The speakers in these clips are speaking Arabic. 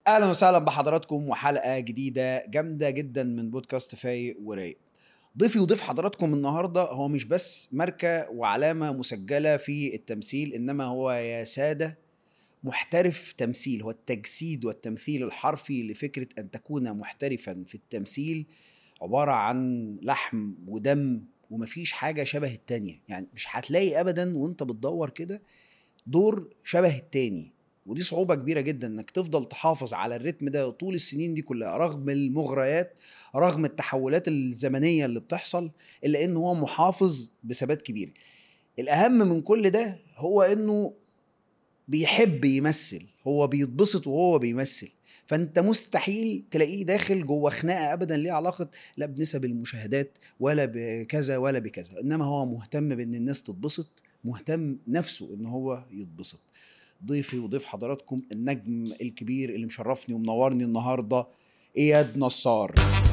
اهلا وسهلا بحضراتكم وحلقه جديده جامده جدا من بودكاست فايق ورايق. ضيفي وضيف حضراتكم النهارده هو مش بس ماركه وعلامه مسجله في التمثيل، انما هو يا ساده محترف تمثيل. هو التجسيد والتمثيل الحرفي لفكره ان تكون محترفا في التمثيل، عباره عن لحم ودم ومفيش حاجه شبه التانيه. يعني مش هتلاقي ابدا وانت بتدور كده دور شبه التاني، ودي صعوبة كبيرة جدا انك تفضل تحافظ على الريتم ده طول السنين دي كلها رغم المغريات، رغم التحولات الزمنية اللي بتحصل، الا انه هو محافظ بثبات كبير. الاهم من كل ده هو انه بيحب يمثل، هو بيتبسط وهو بيمثل. فانت مستحيل تلاقيه داخل جوه خناقه ابدا ليها علاقه لا بنسب المشاهدات ولا بكذا ولا بكذا، انما هو مهتم بان الناس تتبسط، مهتم نفسه ان هو يتبسط. ضيفي وضيف حضراتكم النجم الكبير اللي مشرفني ومنورني النهارده اياد نصار.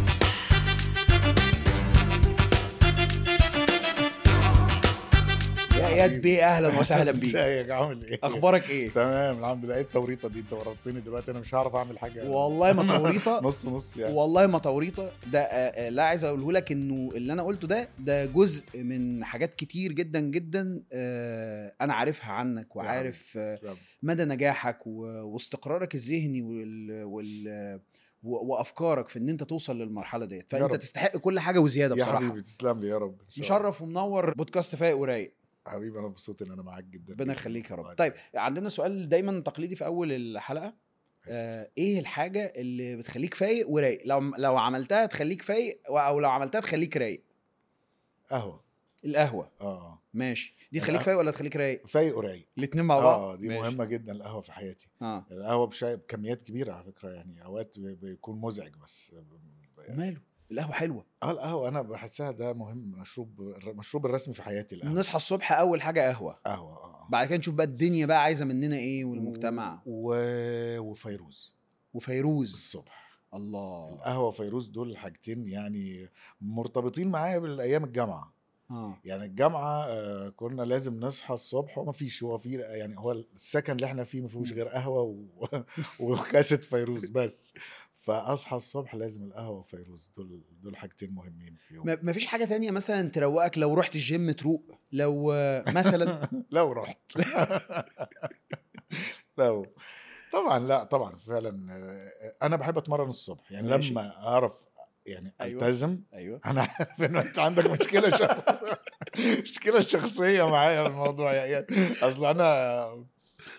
يا اياد بيه اهلا وسهلا بيك. ازيك عامل ايه؟ اخبارك ايه؟ تمام الحمد لله. ايه التوريطه دي؟ انت ورطتني دلوقتي، انا مش هعرف اعمل حاجه. والله ما توريطه. نص نص يعني. والله ما توريطه ده. لا، عايز اقوله لك انه اللي انا قلته ده جزء من حاجات كتير جدا جدا انا عارفها عنك وعارف مدى نجاحك واستقرارك الذهني وافكارك في ان انت توصل للمرحله ديت. فانت تستحق كل حاجه وزياده بصراحه. يا حبيبي تسلم لي يا رب. مشرف ومنور بودكاست فايق ورايق. حبيبي انا مبسوط ان انا معاك جدا. ربنا يخليك يا رب. طيب عندنا سؤال دايما تقليدي في اول الحلقه. ايه الحاجه اللي بتخليك فايق ورايق؟ لو عملتها تخليك فايق، او لو عملتها تخليك رايق. قهوه. القهوه ماشي. دي تخليك فايق ولا تخليك رايق؟ فايق ورايق الاثنين مع بعض. دي ماشي. مهمه جدا القهوه في حياتي. القهوه بكميات كبيره على فكره، يعني اوقات بيكون مزعج بس ماله القهوه حلوه. القهوه انا بحسها ده مهم، مشروب الرسمي في حياتي. القهوه نصحى الصبح اول حاجه قهوه. بعد كده نشوف بقى الدنيا بقى عايزه مننا ايه والمجتمع. وفيروز الصبح. الله. القهوه وفيروز دول الحاجتين يعني مرتبطين معايا بالايام الجامعه. يعني الجامعه كنا لازم نصحى الصبح وما فيش، هو في يعني هو السكن اللي احنا فيه ما فيهوش غير قهوه وكاسه فيروز بس. فاصحى الصبح لازم القهوه وفيروز، دول حاجتين مهمين في يوم. ما فيش حاجه تانية مثلا تروقك؟ لو رحت الجيم تروق؟ لو مثلا لو رحت لو طبعا لا طبعا فعلا انا بحب اتمرن الصبح يعني ماشي. لما اعرف يعني التزم. ايوه انا عارف ان انت عندك مشكله شخصيه معايا الموضوع يا اياد. اصل انا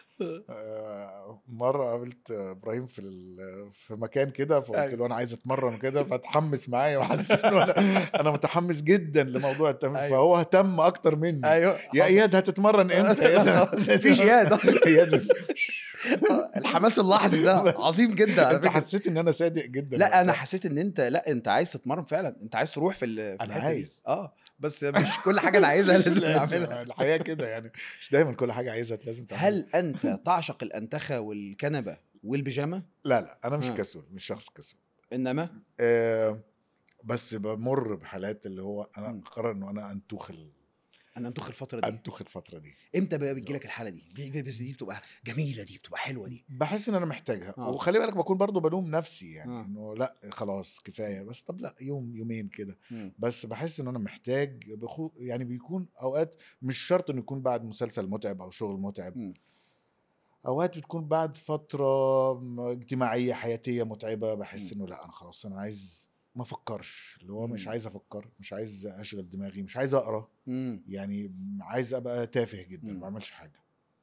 مره قابلت ابراهيم في مكان كده، فقلت له انا عايز اتمرن كده، فتحمس معايا وحسيت انه انا متحمس جدا لموضوع التمرين. فهو اهتم اكتر مني. يا اياد هتتمرن امتى يا اياد؟ مفيش اياد. الحماس اللحظي ده عظيم جدا على فكره. انت حسيت ان انا صادق جدا؟ لا انا حسيت ان انت عايز تتمرن فعلا، انت عايز تروح في الحته دي. بس مش كل حاجه انا عايزها لازم اعملها. الحياه كده يعني، مش دايما كل حاجه عايزها لازم تعملها. هل انت تعشق الانتخه والكنبه والبيجامه؟ لا انا مش كسول، مش شخص كسول. انما بس بمر بحالات اللي هو انا قرر انه انا انتخ الفتره دي. امتى بقى بتجيلك الحاله دي؟ بس دي بتبقى جميله، دي بتبقى حلوه، دي بحس ان انا محتاجها. وخلي بالك بكون برضو بلوم نفسي يعني انه لا خلاص كفايه، بس طب لا يومين كده. بس بحس ان انا محتاج يعني بيكون اوقات مش شرط انه يكون بعد مسلسل متعب او شغل متعب. اوقات بتكون بعد فتره اجتماعيه حياتيه متعبه، بحس انه لا انا خلاص انا عايز ما افكرش، اللي هو مش عايز افكر، مش عايز اشغل دماغي، مش عايز اقرا. يعني عايز ابقى تافه جدا ما بعملش حاجه.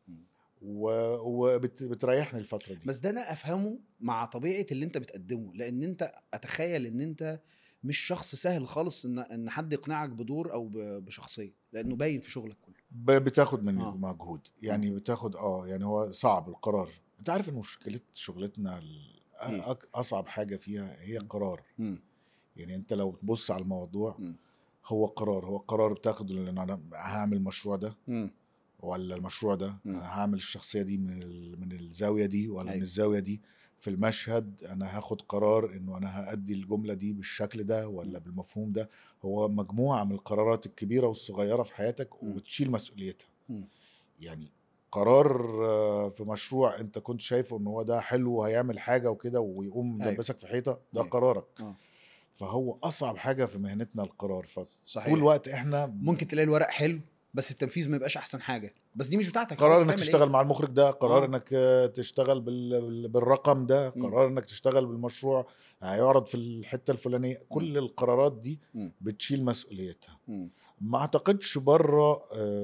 وبتريحني الفتره دي. بس ده انا افهمه مع طبيعه اللي انت بتقدمه، لان انت اتخيل ان انت مش شخص سهل خالص ان حد يقنعك بدور او بشخصيه، لانه باين في شغلك كله. بتاخد مني مجهود يعني. بتاخد يعني هو صعب القرار. انت عارف ان مشكله شغلتنا اصعب حاجه فيها هي القرار. يعني انت لو تبص على الموضوع هو قرار بتاخده، ان انا هعمل المشروع ده ولا المشروع ده. انا هعمل الشخصيه دي من الزاويه دي ولا من الزاويه دي. في المشهد انا هاخد قرار انه انا هأدي الجمله دي بالشكل ده ولا بالمفهوم ده. هو مجموعه من القرارات الكبيره والصغيره في حياتك وبتشيل مسؤوليتها. يعني قرار في مشروع انت كنت شايفه ان هو ده حلو وهيعمل حاجه وكده ويقوم لبسك في حيطه، ده قرارك. فهو اصعب حاجه في مهنتنا القرار. فطول الوقت احنا ممكن تلاقي الورق حلو بس التنفيذ ما يبقاش احسن حاجه، بس دي مش بتاعتك. قرار انك تشتغل مع المخرج ده، قرار انك تشتغل بالرقم ده، قرار انك تشتغل بالمشروع هيعرض في الحته الفلانيه. كل القرارات دي بتشيل مسؤوليتها. ما اعتقدش بره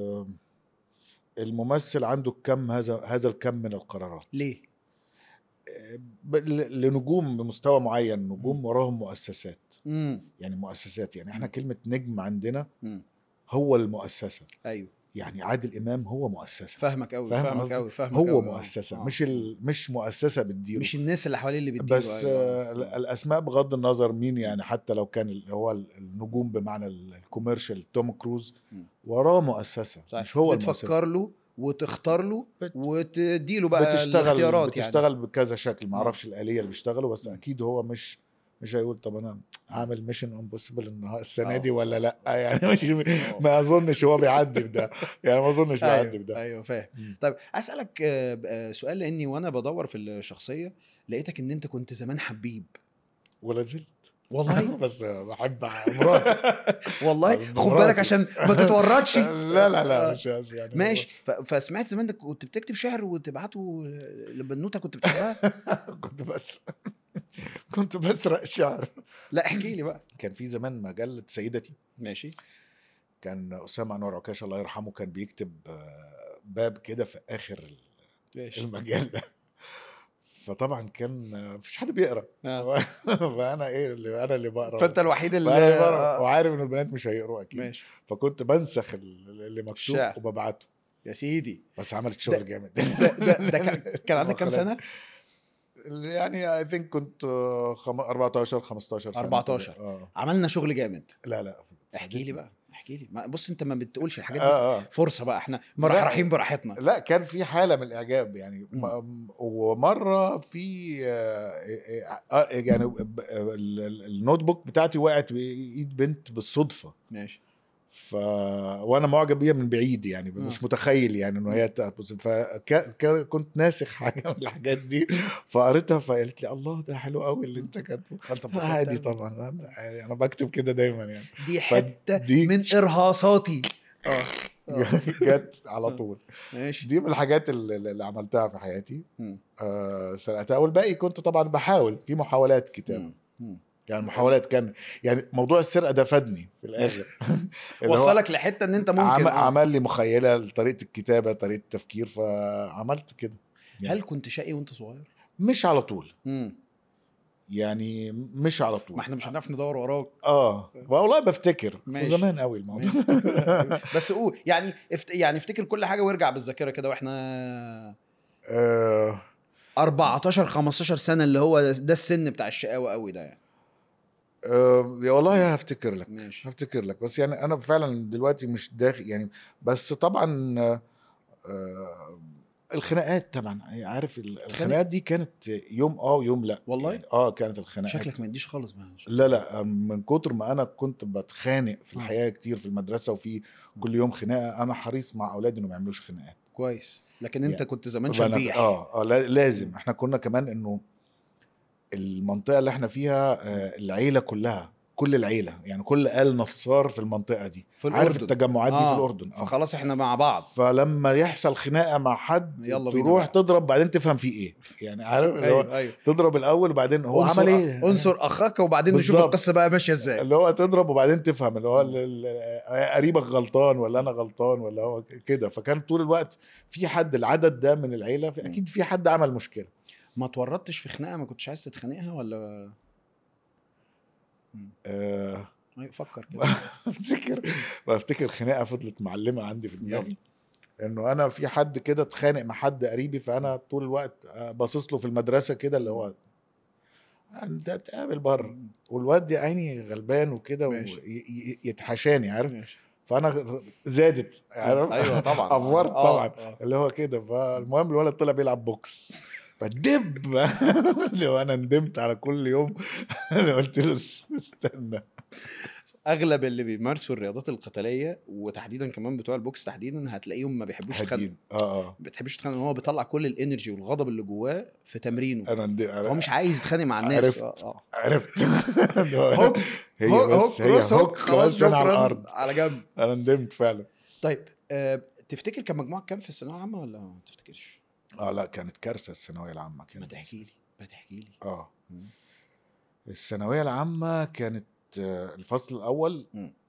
الممثل عنده كم هذا الكم من القرارات. ليه؟ لنجوم بمستوى معين، نجوم وراهم مؤسسات. يعني مؤسسات، يعني احنا كلمة نجم عندنا هو المؤسسة. ايوه، يعني عادل امام هو مؤسسة. فاهمك قوي، فاهمك قوي، هو مؤسسة. مش مؤسسة بتديره، مش الناس اللي حواليه اللي بتديره. بس الاسماء بغض النظر مين، يعني حتى لو كان هو النجوم بمعنى الكوميرشال توم كروز وراه مؤسسة. صحيح. مش هو بتفكر له وتختار له وتديله بقى الاختيارات. بتشتغل يعني بكذا شكل، ما اعرفش الآلية اللي بيشتغلوا، بس اكيد هو مش هيقول طب انا اعمل ميشن امبوسيبل السنه دي ولا لا. يعني مش ما اظنش هو بيعدي بده، يعني ما اظنش بيعدي بده. ايوه فاهم. طيب اسالك سؤال، لاني وانا بدور في الشخصيه لقيتك ان انت كنت زمان حبيب ولا زلت والله. بس بحب مراتي والله. خد بالك عشان ما تتورطش. لا مش يعني ماشي. فسمعت زمان انك كنت بتكتب شعر وتبعته لبنوته كنت بتحبها. كنت بسرق شعر. لا احكي لي بقى. كان في زمان مجلة سيدتي. ماشي. كان أسامة أنور عكاشة الله يرحمه كان بيكتب باب كده في آخر المجلة. فطبعا كان مفيش حد بيقرا. فانا انا اللي بقرا. فانت الوحيد اللي وعارف ان البنات مش هيقروا اكيد. ماشي. فكنت بنسخ اللي مكتوب وببعته. يا سيدي بس عملت شغل جامد. ده كان عندك كام سنه؟ يعني اي ثينك كنت 14 15 سنه. 14. عملنا شغل جامد. لا احكي لي بقى، احكي لي. بص انت ما بتقولش الحاجات دي. فرصه بقى، احنا مرحرحين براحتنا. لا كان في حاله من الاعجاب يعني. ومره في يعني النوت بوك بتاعتي وقعت بايد بنت بالصدفه. ماشي. وانا معجب بيها من بعيد يعني. مش متخيل يعني انه هي كنت ناسخ حاجه من الحاجات دي. فقريتها فقالت لي الله ده حلو قوي اللي انت كاتبه. فانت عادي طبعا، انا بكتب كده دايما يعني. دي حته من ارهاصاتي جت على طول. ماشي. دي من الحاجات اللي عملتها في حياتي. سرقتها. والباقي كنت طبعا بحاول في محاولات كتابه. يعني محاولات كان يعني موضوع السرقه ده فادني في الاخر. وصلك لحته ان انت ممكن عمل لي مخيله لطريقه الكتابه، طريقه التفكير، فعملت كده يعني. هل كنت شقي وانت صغير؟ مش على طول. يعني مش على طول. ما احنا مش هنعرف ندور وراك. والله بفتكر زمان قوي الموضوع. بس يعني افتكر كل حاجه وارجع بالذاكره كده. واحنا 14 15 سنه اللي هو ده السن بتاع الشقاوه قوي ده يعني. يا والله هفتكر لك. ماشي. هفتكر لك. بس يعني انا فعلا دلوقتي مش داخل يعني. بس طبعا الخناقات طبعا عارف. الخناقات دي كانت يوم ويوم لا والله يعني كانت الخناقات. شكلك ما يديش خالص بقى. لا من كتر ما انا كنت بتخانق في الحياه كتير في المدرسه وفي كل يوم خناقه. انا حريص مع اولادي انه ما يعملوش خناقات. كويس. لكن انت يعني كنت زمان شبيح. لازم. احنا كنا كمان انه المنطقه اللي احنا فيها العيله كلها، كل العيله يعني كل آل نصار في المنطقه دي في عارف التجمعات دي في الاردن. فخلاص احنا مع بعض. فلما يحصل خناقه مع حد تروح تضرب بعدين تفهم فيه ايه يعني عارف. أيوة. تضرب الاول وبعدين هو عمل ايه. انصر اخاك وبعدين نشوف القصه بقى ماشيه ازاي. اللي هو تضرب وبعدين تفهم اللي هو قريبك غلطان ولا انا غلطان ولا هو كده. فكان طول الوقت في حد العدد ده من العيله اكيد في حد عمل مشكله. ما تورطتش في خناقه ما كنتش عايز تتخانقها ولا؟ فكر كده. بفتكر خناقه فضلت معلمه عندي في دماغي. انه انا في حد كده اتخانق مع حد قريبي، فانا طول الوقت باصص له في المدرسه كده اللي هو انت تقابل بره، والواد يا عيني غلبان وكده ويتحشاني عارف. فانا زادت عارف. ايوه طبعا. افورت طبعا. اللي هو كده. فالمهم الولد طلع بيلعب بوكس فدب. اللي هو انا ندمت على كل يوم. انا قلت له استنى. اغلب اللي بيمارسوا الرياضات القتاليه وتحديدا كمان بتوع البوكس تحديدا هتلاقيهم ما بيحبوش يتخانقوا. ما بيحبش يتخانق، هو بيطلع كل الانرجي والغضب اللي جواه في تمرينه، هو مش عايز يتخانق مع الناس. عرفت هوك هوك كروس هوك، خلاص شكرا على شكرا الارض على جنب. انا ندمت فعلا. طيب تفتكر كان مجموعك كام في الثانويه العامه ولا ما تفتكرش؟ لا كانت كارثه الثانويه العامه. كانت ما تحكي لي. الثانويه العامه كانت الفصل الاول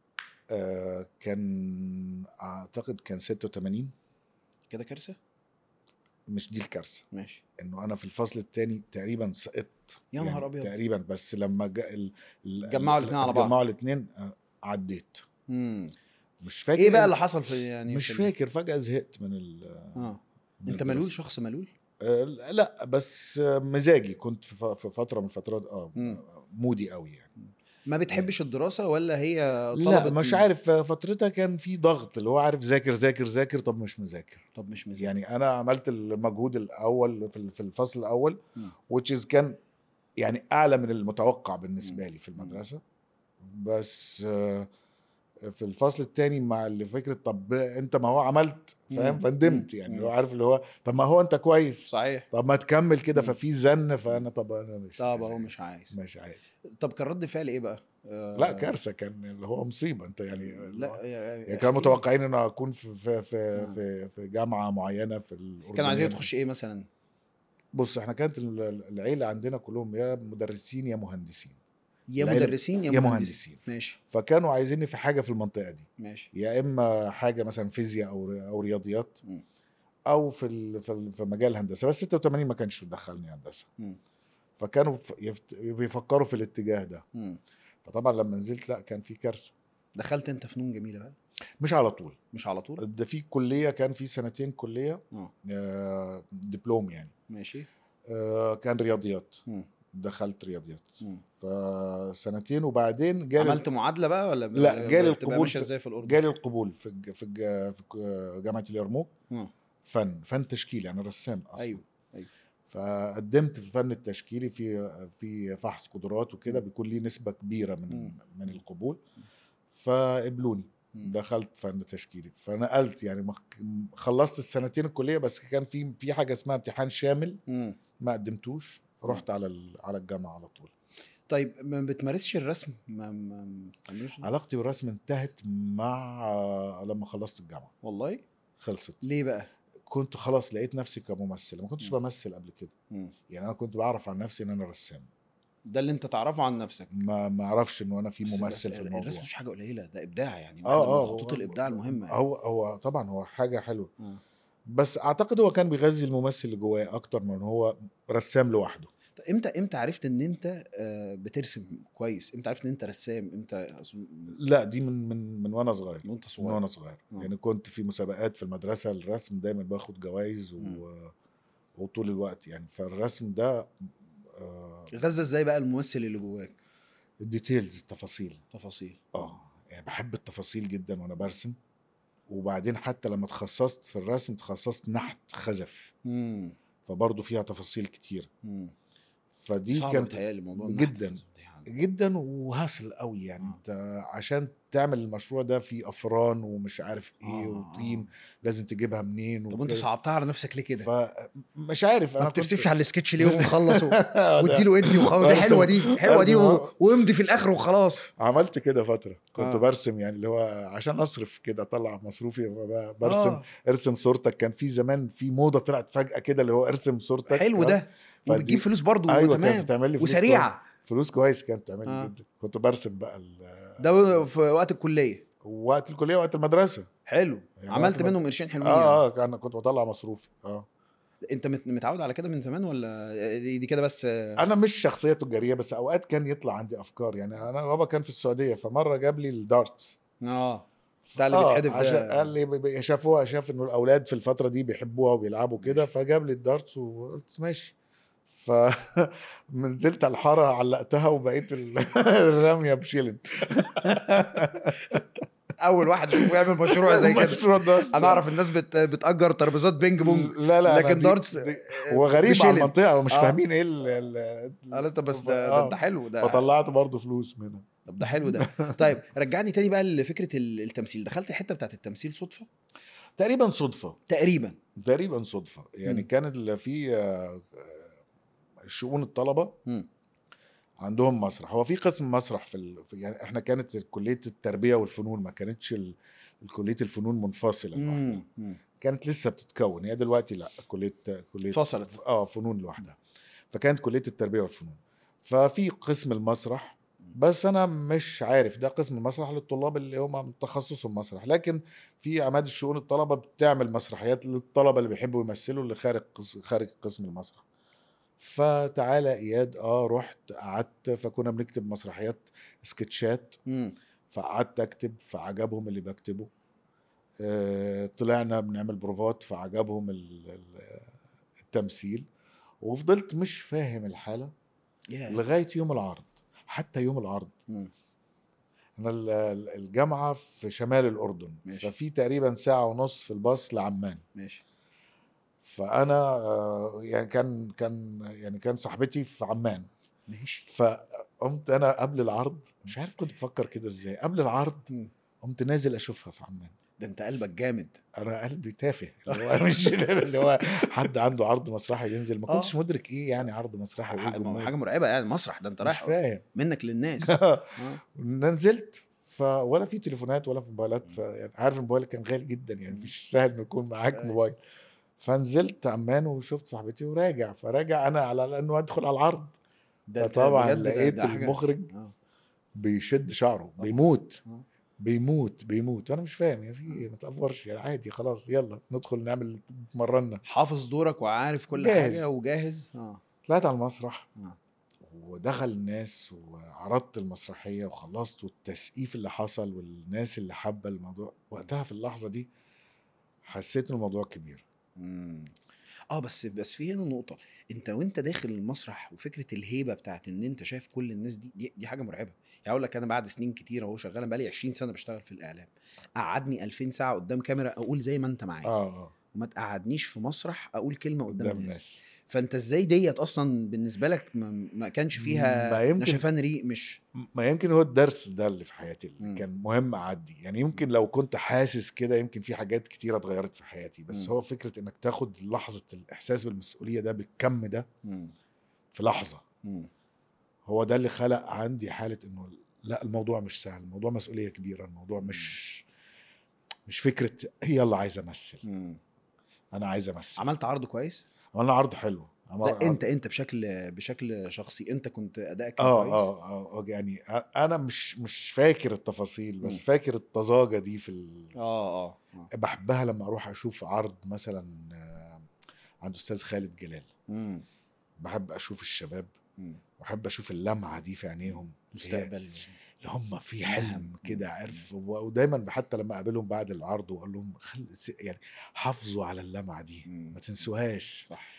كان اعتقد كان 86 كده. كارثه؟ مش دي الكارثه، ماشي، انه انا في الفصل الثاني تقريبا سقطت. يا نهار ابيض. تقريبا، بس لما جمعوا الاثنين على بعض، جمعوا الاثنين عديت. مش فاكر ايه بقى اللي حصل في يعني مش فاكر. فجأة زهقت من انت ملول، شخص ملول؟ لا بس مزاجي كنت في فترة من فترات مودي قوي يعني. ما بتحبش الدراسة ولا هي لا مش عارف، فترتها كان في ضغط اللي هو عارف ذاكر طب مش مذاكر. يعني انا عملت المجهود الاول في الفصل الاول which كان يعني اعلى من المتوقع بالنسبة لي في المدرسة. بس في الفصل الثاني مع اللي فكرة طب انت ما هو عملت فاهم، فندمت يعني. هو عارف اللي هو طب ما هو انت كويس صحيح، طب ما تكمل كده. ففي زن، فانا طب انا مش عايز. طب كان رد فعل ايه بقى؟ لا كارثة، كان اللي هو مصيبة. انت يعني لا يعني كانوا متوقعين ان اكون في جامعة معينة في الأردن. كانوا عايزين تخش ايه مثلا؟ بص احنا كانت العيلة عندنا كلهم يا مدرسين يا مهندسين. يا مدرسين يا مهندسين. ماشي. فكانوا عايزيني في حاجه في المنطقه دي. ماشي. يا اما حاجه مثلا فيزياء او رياضيات او في مجال الهندسه. بس 86 ما كانش دخلني هندسه. فكانوا بيفكروا في الاتجاه ده. فطبعا لما نزلت لا كان في كارثه. دخلت انت فنون جميله بقى؟ مش على طول. ده في كليه، كان في سنتين كليه دبلوم يعني. ماشي. كان رياضيات. دخلت رياضيات فسنتين وبعدين عملت معادله بقى ولا لا جالي القبول ازاي في الأردن؟ جالي القبول في جامعه اليرموك. فن تشكيلي، انا رسام اصلا. ايوه. فقدمت في الفن التشكيلي في فحص قدرات وكده، بيكون لي نسبه كبيره من القبول. فقبلوني دخلت فن تشكيلي. فنقلت يعني خلصت السنتين الكليه، بس كان في حاجه اسمها امتحان شامل ما قدمتوش. رحت على الجامعه على طول. طيب ما بتمارسش الرسم؟ علاقتي بالرسم انتهت لما خلصت الجامعه. والله خلصت. ليه بقى؟ كنت خلاص لقيت نفسي كممثل. ما كنتش بمثل قبل كده. يعني انا كنت بعرف عن نفسي ان انا رسام. ده اللي انت تعرفه عن نفسك؟ ما اعرفش انه انا في ممثل في الموضوع. الرسم مش حاجه قليله، ده ابداع يعني. خطوط الابداع المهمه يعني. هو طبعا هو حاجه حلوه. بس اعتقد هو كان بيغذي الممثل اللي جواه اكتر من هو رسام لوحده. امتى عرفت ان انت بترسم كويس؟ امتى عرفت ان انت رسام؟ امتى؟ لا دي من وانا صغير. من وانا صغير يعني كنت في مسابقات في المدرسه الرسم، دايما باخد جوائز وطول الوقت يعني. فالرسم ده غذى ازاي بقى الممثل اللي جواك؟ الديتيلز، التفاصيل. يعني بحب التفاصيل جدا وانا برسم. وبعدين حتى لما تخصصت في الرسم تخصصت نحت خزف. فبرضه فيها تفاصيل كتير. فدي كانت جدا وهاسل قوي يعني. انت عشان تعمل المشروع ده في افران ومش عارف ايه وطين لازم تجيبها منين. طب انت صعبتها على نفسك ليه كده؟ مش عارف. انا ما بترسمش على السكتش ليه ومخلص واديله ادي وخلاص. دي حلوه دي وامضي في الاخر وخلاص. عملت كده فتره كنت برسم يعني اللي هو عشان اصرف كده اطلع مصروفي. برسم ارسم صورتك. كان في زمان في موضه طلعت فجاه كده اللي هو ارسم صورتك. حلو ده وبتجيب فلوس برضو. أيوة تمام وسريعه. فلوس كويس كانت تعمل لي جدا. كنت برسم بقى ده في وقت الكليه وقت المدرسه. حلو يعني. عملت منهم قرشين حلوين يعني. انا كنت بطلع مصروفي. انت متعود على كده من زمان ولا دي كده بس؟ انا مش شخصيه تجاريه، بس اوقات كان يطلع عندي افكار يعني. انا بابا كان في السعوديه، فمره جاب لي الدارتس. ده اللي بيتحدف ده. قال لي شاف انه الاولاد في الفتره دي بيحبوها وبيلعبوا كده، فجاب لي الدارتس وقلت ماشي. فنزلت على الحاره علقتها وبقيت الرميه بشيلن. اول واحد يشوفه يعمل مشروع زي كده. انا اعرف الناس بتأجر ترابيزات بينج بونج. لا لكن دارتس هو غريب على المنطقه ومش فاهمين ايه انت بس ده حلو ده. فطلعت برضو فلوس منها. طب ده حلو ده. طيب رجعني تاني بقى لفكره التمثيل. دخلت الحته بتاعت التمثيل صدفه؟ تقريبا صدفه. تقريبا صدفه يعني. كانت اللي في شؤون الطلبه عندهم مسرح. هو في قسم مسرح يعني احنا كانت كليه التربيه والفنون، ما كانتش كليه الفنون منفصله لوحدها، كانت لسه بتتكون. هي دلوقتي لا، كليه فصلت فنون لوحدها. فكانت كليه التربيه والفنون، ففي قسم المسرح. بس انا مش عارف ده قسم المسرح للطلاب اللي هم تخصصهم مسرح، لكن في عماد الشؤون الطلبه بتعمل مسرحيات للطلبه اللي بيحبوا يمثلوا، اللي خارج قسم المسرح. فتعالى اياد، رحت قعدت، فكنا بنكتب مسرحيات سكتشات، فقعدت اكتب، فعجبهم اللي بكتبه. طلعنا بنعمل بروفات، فعجبهم التمثيل. وفضلت مش فاهم الحالة لغاية يوم العرض. حتى يوم العرض أنا الجامعة في شمال الأردن، ماشي. ففي تقريبا 1.5 ساعة في الباص لعمان، ماشي. فأنا يعني كان صاحبتي في عمان، ماشي. فقمت أنا قبل العرض، مش عارف كنت بفكر كده إزاي، قبل العرض قمت نازل أشوفها في عمان. ده انت قلبك جامد. انا قلبي تافه، اللي هو مش اللي هو حد عنده عرض مسرحي ينزل، ما كنتش مدرك ايه يعني عرض مسرحي وايه جمهور. حاجه مرعبه يعني المسرح ده، انت رايح مش فاهم منك للناس. نزلت، ولا في تليفونات ولا في موبايلات، يعني عارف الموبايل كان غالي جدا، يعني مش سهل انه يكون معاك موبايل. فنزلت عمان وشفت صاحبتي وراجع، فراجع انا على انه ادخل على العرض. فطبعا لقيت المخرج بيشد شعره، بيموت وانا مش فاهم يعني في ما تقفرش يعني، عادي خلاص يلا ندخل نعمل مرنا. حافظ دورك وعارف كل حاجه وجاهز. طلعت على المسرح ودخل الناس وعرضت المسرحيه وخلصت، والتسقيف اللي حصل والناس اللي حابه الموضوع. وقتها في اللحظه دي حسيت ان الموضوع كبير. بس في هنا نقطه، انت وانت داخل المسرح وفكره الهيبه بتاعت ان انت شايف كل الناس دي حاجه مرعبه. يعني اقول لك انا بعد سنين كتير اهو شغال، بقالي 20 سنه بشتغل في الاعلام، قعدني 2000 ساعه قدام كاميرا اقول زي ما انت ما عايز، وما تقعدنيش في مسرح اقول كلمه قدام الناس. فانت ازاي ديت اصلا بالنسبه لك ما كانش فيها نشفان ريق؟ مش ما يمكن هو الدرس ده اللي في حياتي اللي كان مهم اعدي يعني. يمكن لو كنت حاسس كده يمكن في حاجات كتيرة اتغيرت في حياتي، بس هو فكرة انك تاخد لحظة الاحساس بالمسؤولية ده بالكم ده في لحظة، هو ده اللي خلق عندي حالة انه لا، الموضوع مش سهل، الموضوع مسؤولية كبيرة، الموضوع مش فكرة يلا عايز امثل. انا عايز امثل. عملت عرض كويس؟ عملنا عرض حلو. لا انت بشكل شخصي انت كنت ادائك كويس؟ يعني انا مش فاكر التفاصيل، بس فاكر الطزاجه دي في بحبها لما اروح اشوف عرض مثلا عند استاذ خالد جلال. بحب اشوف الشباب، بحب اشوف اللمعه دي في عينيهم، مستقبل اللي هم في حلم كده، عارف. ودايما حتى لما اقابلهم بعد العرض واقول لهم يعني حافظوا على اللمعه دي، ما تنسوهاش. صح.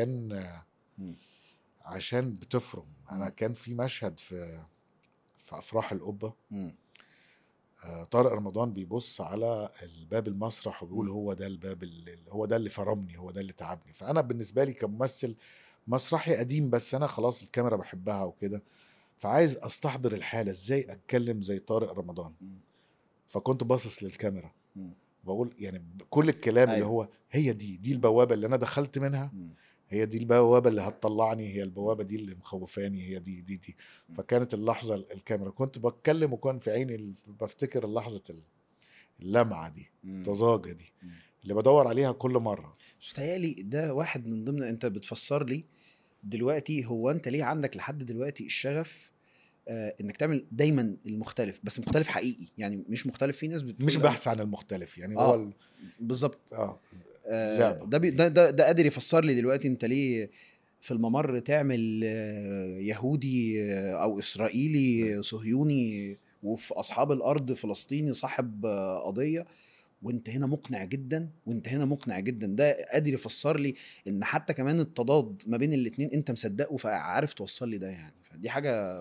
عشان بتفرم. انا كان في مشهد في افراح القبه، طارق رمضان بيبص على الباب المسرح وبيقول هو ده الباب هو ده اللي فرمني، هو ده اللي تعبني. فانا بالنسبه لي كممثل مسرحي قديم، بس انا خلاص الكاميرا بحبها وكده، فعايز استحضر الحاله ازاي اتكلم زي طارق رمضان. فكنت باصص للكاميرا بقول يعني كل الكلام اللي هو هي دي البوابه اللي انا دخلت منها، هي دي البوابه اللي هتطلعني، هي البوابه دي اللي مخوفاني، هي دي. فكانت اللحظه الكاميرا كنت بتكلم وكان في عيني بفتكر اللحظه اللمعه دي، الطزاجه دي اللي بدور عليها كل مره. مستهيألي ده واحد من ضمن، انت بتفسر لي دلوقتي هو انت ليه عندك لحد دلوقتي الشغف انك تعمل دايما المختلف، بس مختلف حقيقي، يعني مش مختلف في ناس مش بحث عن المختلف يعني. هو بالظبط. ده قادر يفسر لي دلوقتي انت ليه في الممر تعمل يهودي او اسرائيلي صهيوني، وفي اصحاب الارض فلسطيني صاحب قضيه، وانت هنا مقنع جدا. ده قادر يفسر لي ان حتى كمان التضاد ما بين الاتنين انت مصدقه، فعارف توصل لي ده يعني. فدي حاجه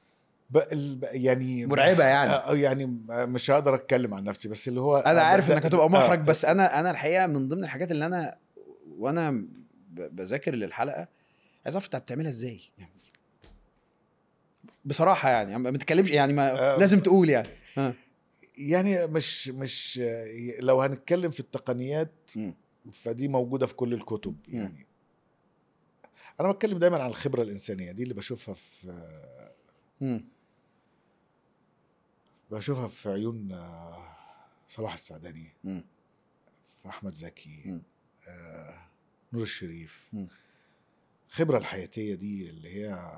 يعني مرعبه يعني. يعني مش هقدر اتكلم عن نفسي، بس اللي هو انا عارف انك هتبقى محرج، بس انا الحقيقه من ضمن الحاجات اللي وانا بذاكر للحلقه عايز اعرف انت بتعملها ازاي يعني. بصراحه يعني ما بتتكلمش يعني ما لازم تقول يعني يعني مش لو هنتكلم في التقنيات فدي موجوده في كل الكتب يعني. انا بتكلم دايما عن الخبره الانسانيه دي اللي بشوفها في عيون صلاح السعداني، في احمد زكي، نور الشريف. الخبره الحياتيه دي اللي هي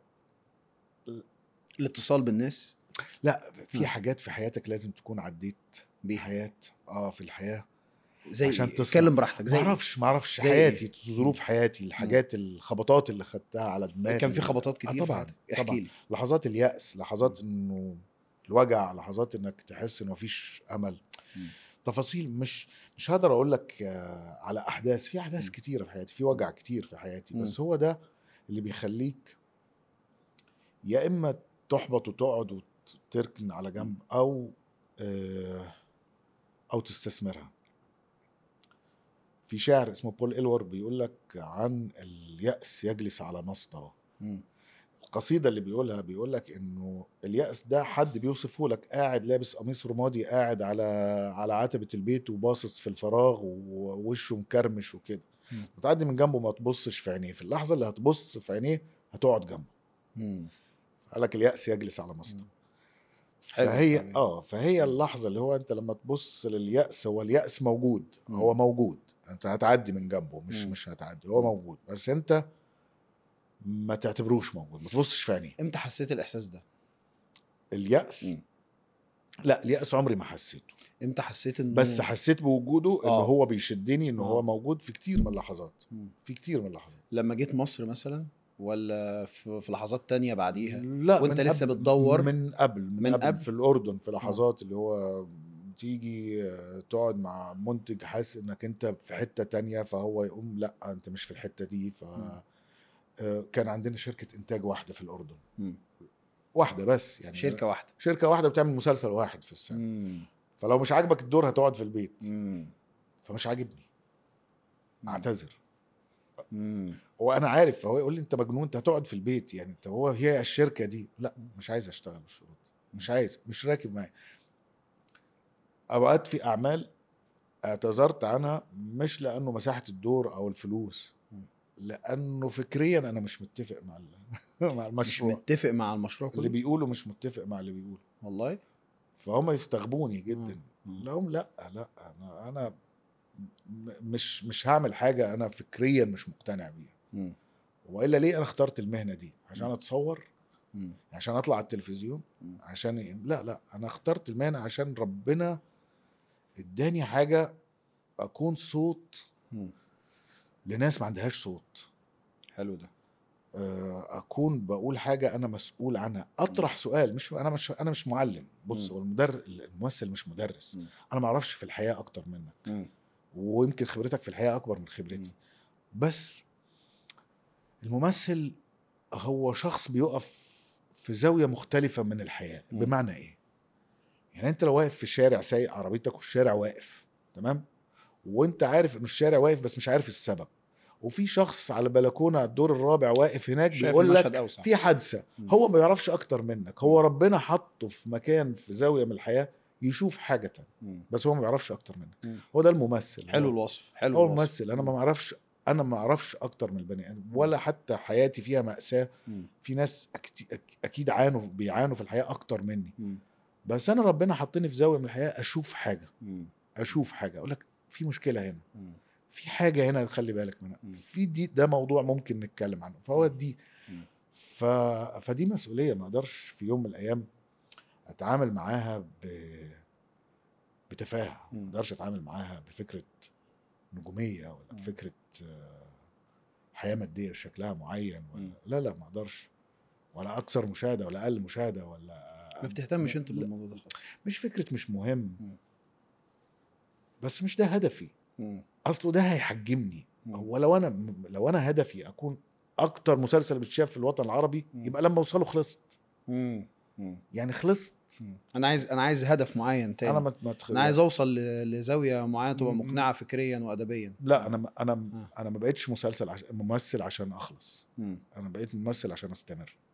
الاتصال بالناس. لا في حاجات في حياتك لازم تكون عديت بحياه في الحياه زي عشان تتكلم براحتك. زي ما اعرفش حياتي ظروف حياتي، الحاجات الخبطات اللي خدتها على دماغي. كان في خبطات كتير طبعا احكي لي. لحظات اليأس، لحظات انه الوجع، لحظات انك تحس انه مفيش امل. تفاصيل مش هقدر اقول لك على احداث، في احداث كتيره في حياتي، في وجع كتير في حياتي، بس هو ده اللي بيخليك يا اما تحبط وتقعد وتركن على جنب او تستثمرها. في شاعر اسمه بول إلور بيقول لك عن اليأس يجلس على مصطبة. القصيدة اللي بيقول لك انه اليأس ده حد بيوصفه لك قاعد لابس قميص رمادي، قاعد على عتبة البيت وباصص في الفراغ ووشه مكرمش وكده، وتعدي من جنبه ما تبصش في عينيه، في اللحظة اللي هتبص في عينيه هتقعد جنبه. قال لك اليأس يجلس على مصطبة. فهي اللحظة اللي هو انت لما تبص لليأس، هو اليأس موجود، هو موجود، انت هتعدي من جنبه، مش هتعدي، هو موجود، بس انت ما تعتبروش موجود، ما تبصش في عينيه. امتى حسيت الاحساس ده اليأس؟ لا اليأس عمري ما حسيته. امتى حسيت انه بس حسيت بوجوده، انه هو بيشدني، انه هو موجود في كتير من اللحظات. في كتير من اللحظات لما جيت مصر مثلا، ولا في لحظات تانية بعديها؟ لا وانت لسه بتدور؟ من قبل في الأردن، في لحظات اللي هو تيجي تقعد مع منتج حاسس انك انت في حتة تانية، فهو يقوم لا انت مش في الحتة دي. كان عندنا شركة انتاج واحدة في الأردن، واحدة بس، يعني شركة واحدة بتعمل مسلسل واحد في السنة. فلو مش عاجبك الدور هتقعد في البيت. فمش عاجبني، اعتذر. وانا عارف، فهو يقول لي انت مجنون، انت هتقعد في البيت يعني، انت هي الشركة دي، لا مش عايز اشتغل بالشروط، مش عايز، مش راكب معايا. اوقات في اعمال اعتذرت عنها مش لانه مساحة الدور او الفلوس، لانه فكريا انا مش متفق مع مع المشروع، مش متفق مع المشروع كله، اللي بيقوله مش متفق مع اللي بيقوله والله. فهم يستغبوني جدا. لهم لا انا مش هعمل حاجة انا فكريا مش مقتنع بيها. والا ليه انا اخترت المهنة دي؟ عشان اتصور؟ عشان اطلع على التلفزيون؟ عشان لا انا اخترت المهنة عشان ربنا اداني حاجة اكون صوت لناس ما عندهاش صوت. حلو ده. اكون بقول حاجة انا مسؤول عنها، اطرح سؤال. انا مش معلم. بص، هو الممثل مش مدرس. انا ما اعرفش في الحياة اكتر منك، ويمكن خبرتك في الحياة اكبر من خبرتي. بس الممثل هو شخص بيقف في زاوية مختلفة من الحياة. بمعنى ايه؟ يعني انت لو واقف في الشارع سايق عربيتك والشارع واقف تمام، وانت عارف انه الشارع واقف بس مش عارف السبب، وفي شخص على بلكونه على الدور الرابع واقف هناك بيقول لك في حادثه، هو ما يعرفش اكتر منك. هو ربنا حطه في مكان، في زاويه من الحياه يشوف حاجه تانية، بس هو ما يعرفش اكتر منك. هو ده الممثل. حلو الوصف، حلو هو الممثل. انا ما اعرفش اكتر من البني ادم، ولا حتى حياتي فيها مأساة. في ناس اكيد بيعانوا في الحياه اكتر مني، بس انا ربنا حطني في زاويه من الحياه اشوف حاجه. اقول لك في مشكله هنا، في حاجه هنا خلي بالك منها، في ده موضوع ممكن نتكلم عنه. فهو دي فدي مسؤوليه ما اقدرش في يوم من الايام اتعامل معاها بتفاهه. ما اقدرش اتعامل معاها بفكره نجوميه، ولا بفكره حياه ماديه شكلها معين، ولا لا ما اقدرش، ولا اكثر مشاهده ولا اقل مشاهده، ولا ما بتهتمش انت بالموضوع ده خالص. مش فكره مش مهم، بس مش ده هدفي. اصله ده هيحجمني. هو لو انا هدفي اكون اكتر مسلسل بتشاف في الوطن العربي، يبقى لما اوصله خلصت. يعني خلصت. انا عايز هدف معين تاني. انا عايز اوصل لزاويه معينه تبقى مقنعه فكريا وادبيا. لا انا ما بقيتش ممثل عشان اخلص. انا بقيت ممثل عشان استمر.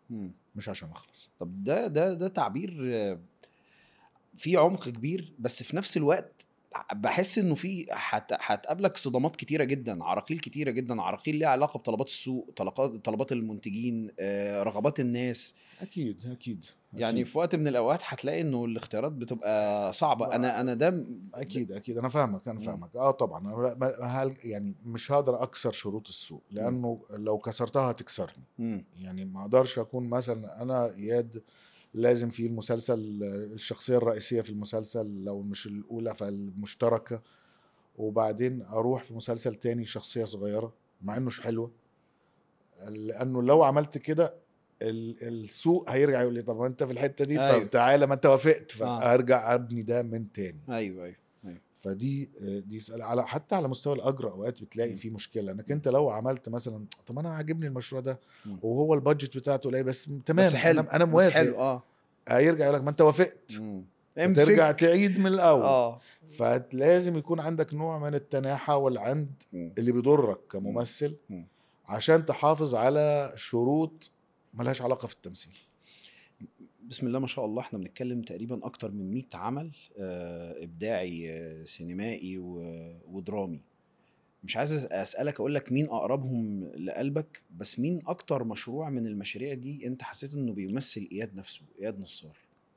مش عشان اخلص. طب ده تعبير فيه عمق كبير، بس في نفس الوقت بحس انه في هتقابلك صدامات كتيره جدا، عراقيل كتيره جدا، عراقيل ليها علاقه بطلبات السوق، طلبات المنتجين، رغبات الناس. اكيد يعني في وقت من الاوقات هتلاقي انه الاختيارات بتبقى صعبه. انا ده اكيد انا فاهمك طبعا. هل يعني مش هقدر اكسر شروط السوق، لانه لو كسرتها هتكسرني. يعني ما اقدرش اكون مثلا انا اياد لازم في المسلسل الشخصيه الرئيسيه في المسلسل، لو مش الاولى فالمشتركه، وبعدين اروح في مسلسل تاني شخصيه صغيره مع انه مش حلوه، لانه لو عملت كده السوق هيرجع يقول لي طب انت في الحته دي. أيوة. طب تعالى ما انت وافقت، فارجع ابني ده من تاني. ايوه. فدي على حتى على مستوى الاجر اوقات بتلاقي في مشكله، انك انت لو عملت مثلا طب انا عاجبني المشروع ده وهو البادجت بتاعته قليل بس تمام بس حلو. انا موافق، بس حلو. هيرجع يقول لك ما انت وافقت، ترجع تعيد من الاول. فلازم يكون عندك نوع من التناحة والعند اللي بيضرك كممثل عشان تحافظ على شروط ملهاش علاقة في التمثيل. بسم الله ما شاء الله، احنا بنتكلم تقريبا اكتر من 100 عمل ابداعي، سينمائي ودرامي. مش عايز اسالك اقول لك مين اقربهم لقلبك، بس مين اكتر مشروع من المشاريع دي انت حسيت انه بيمثل اياد نفسه، اياد نصار؟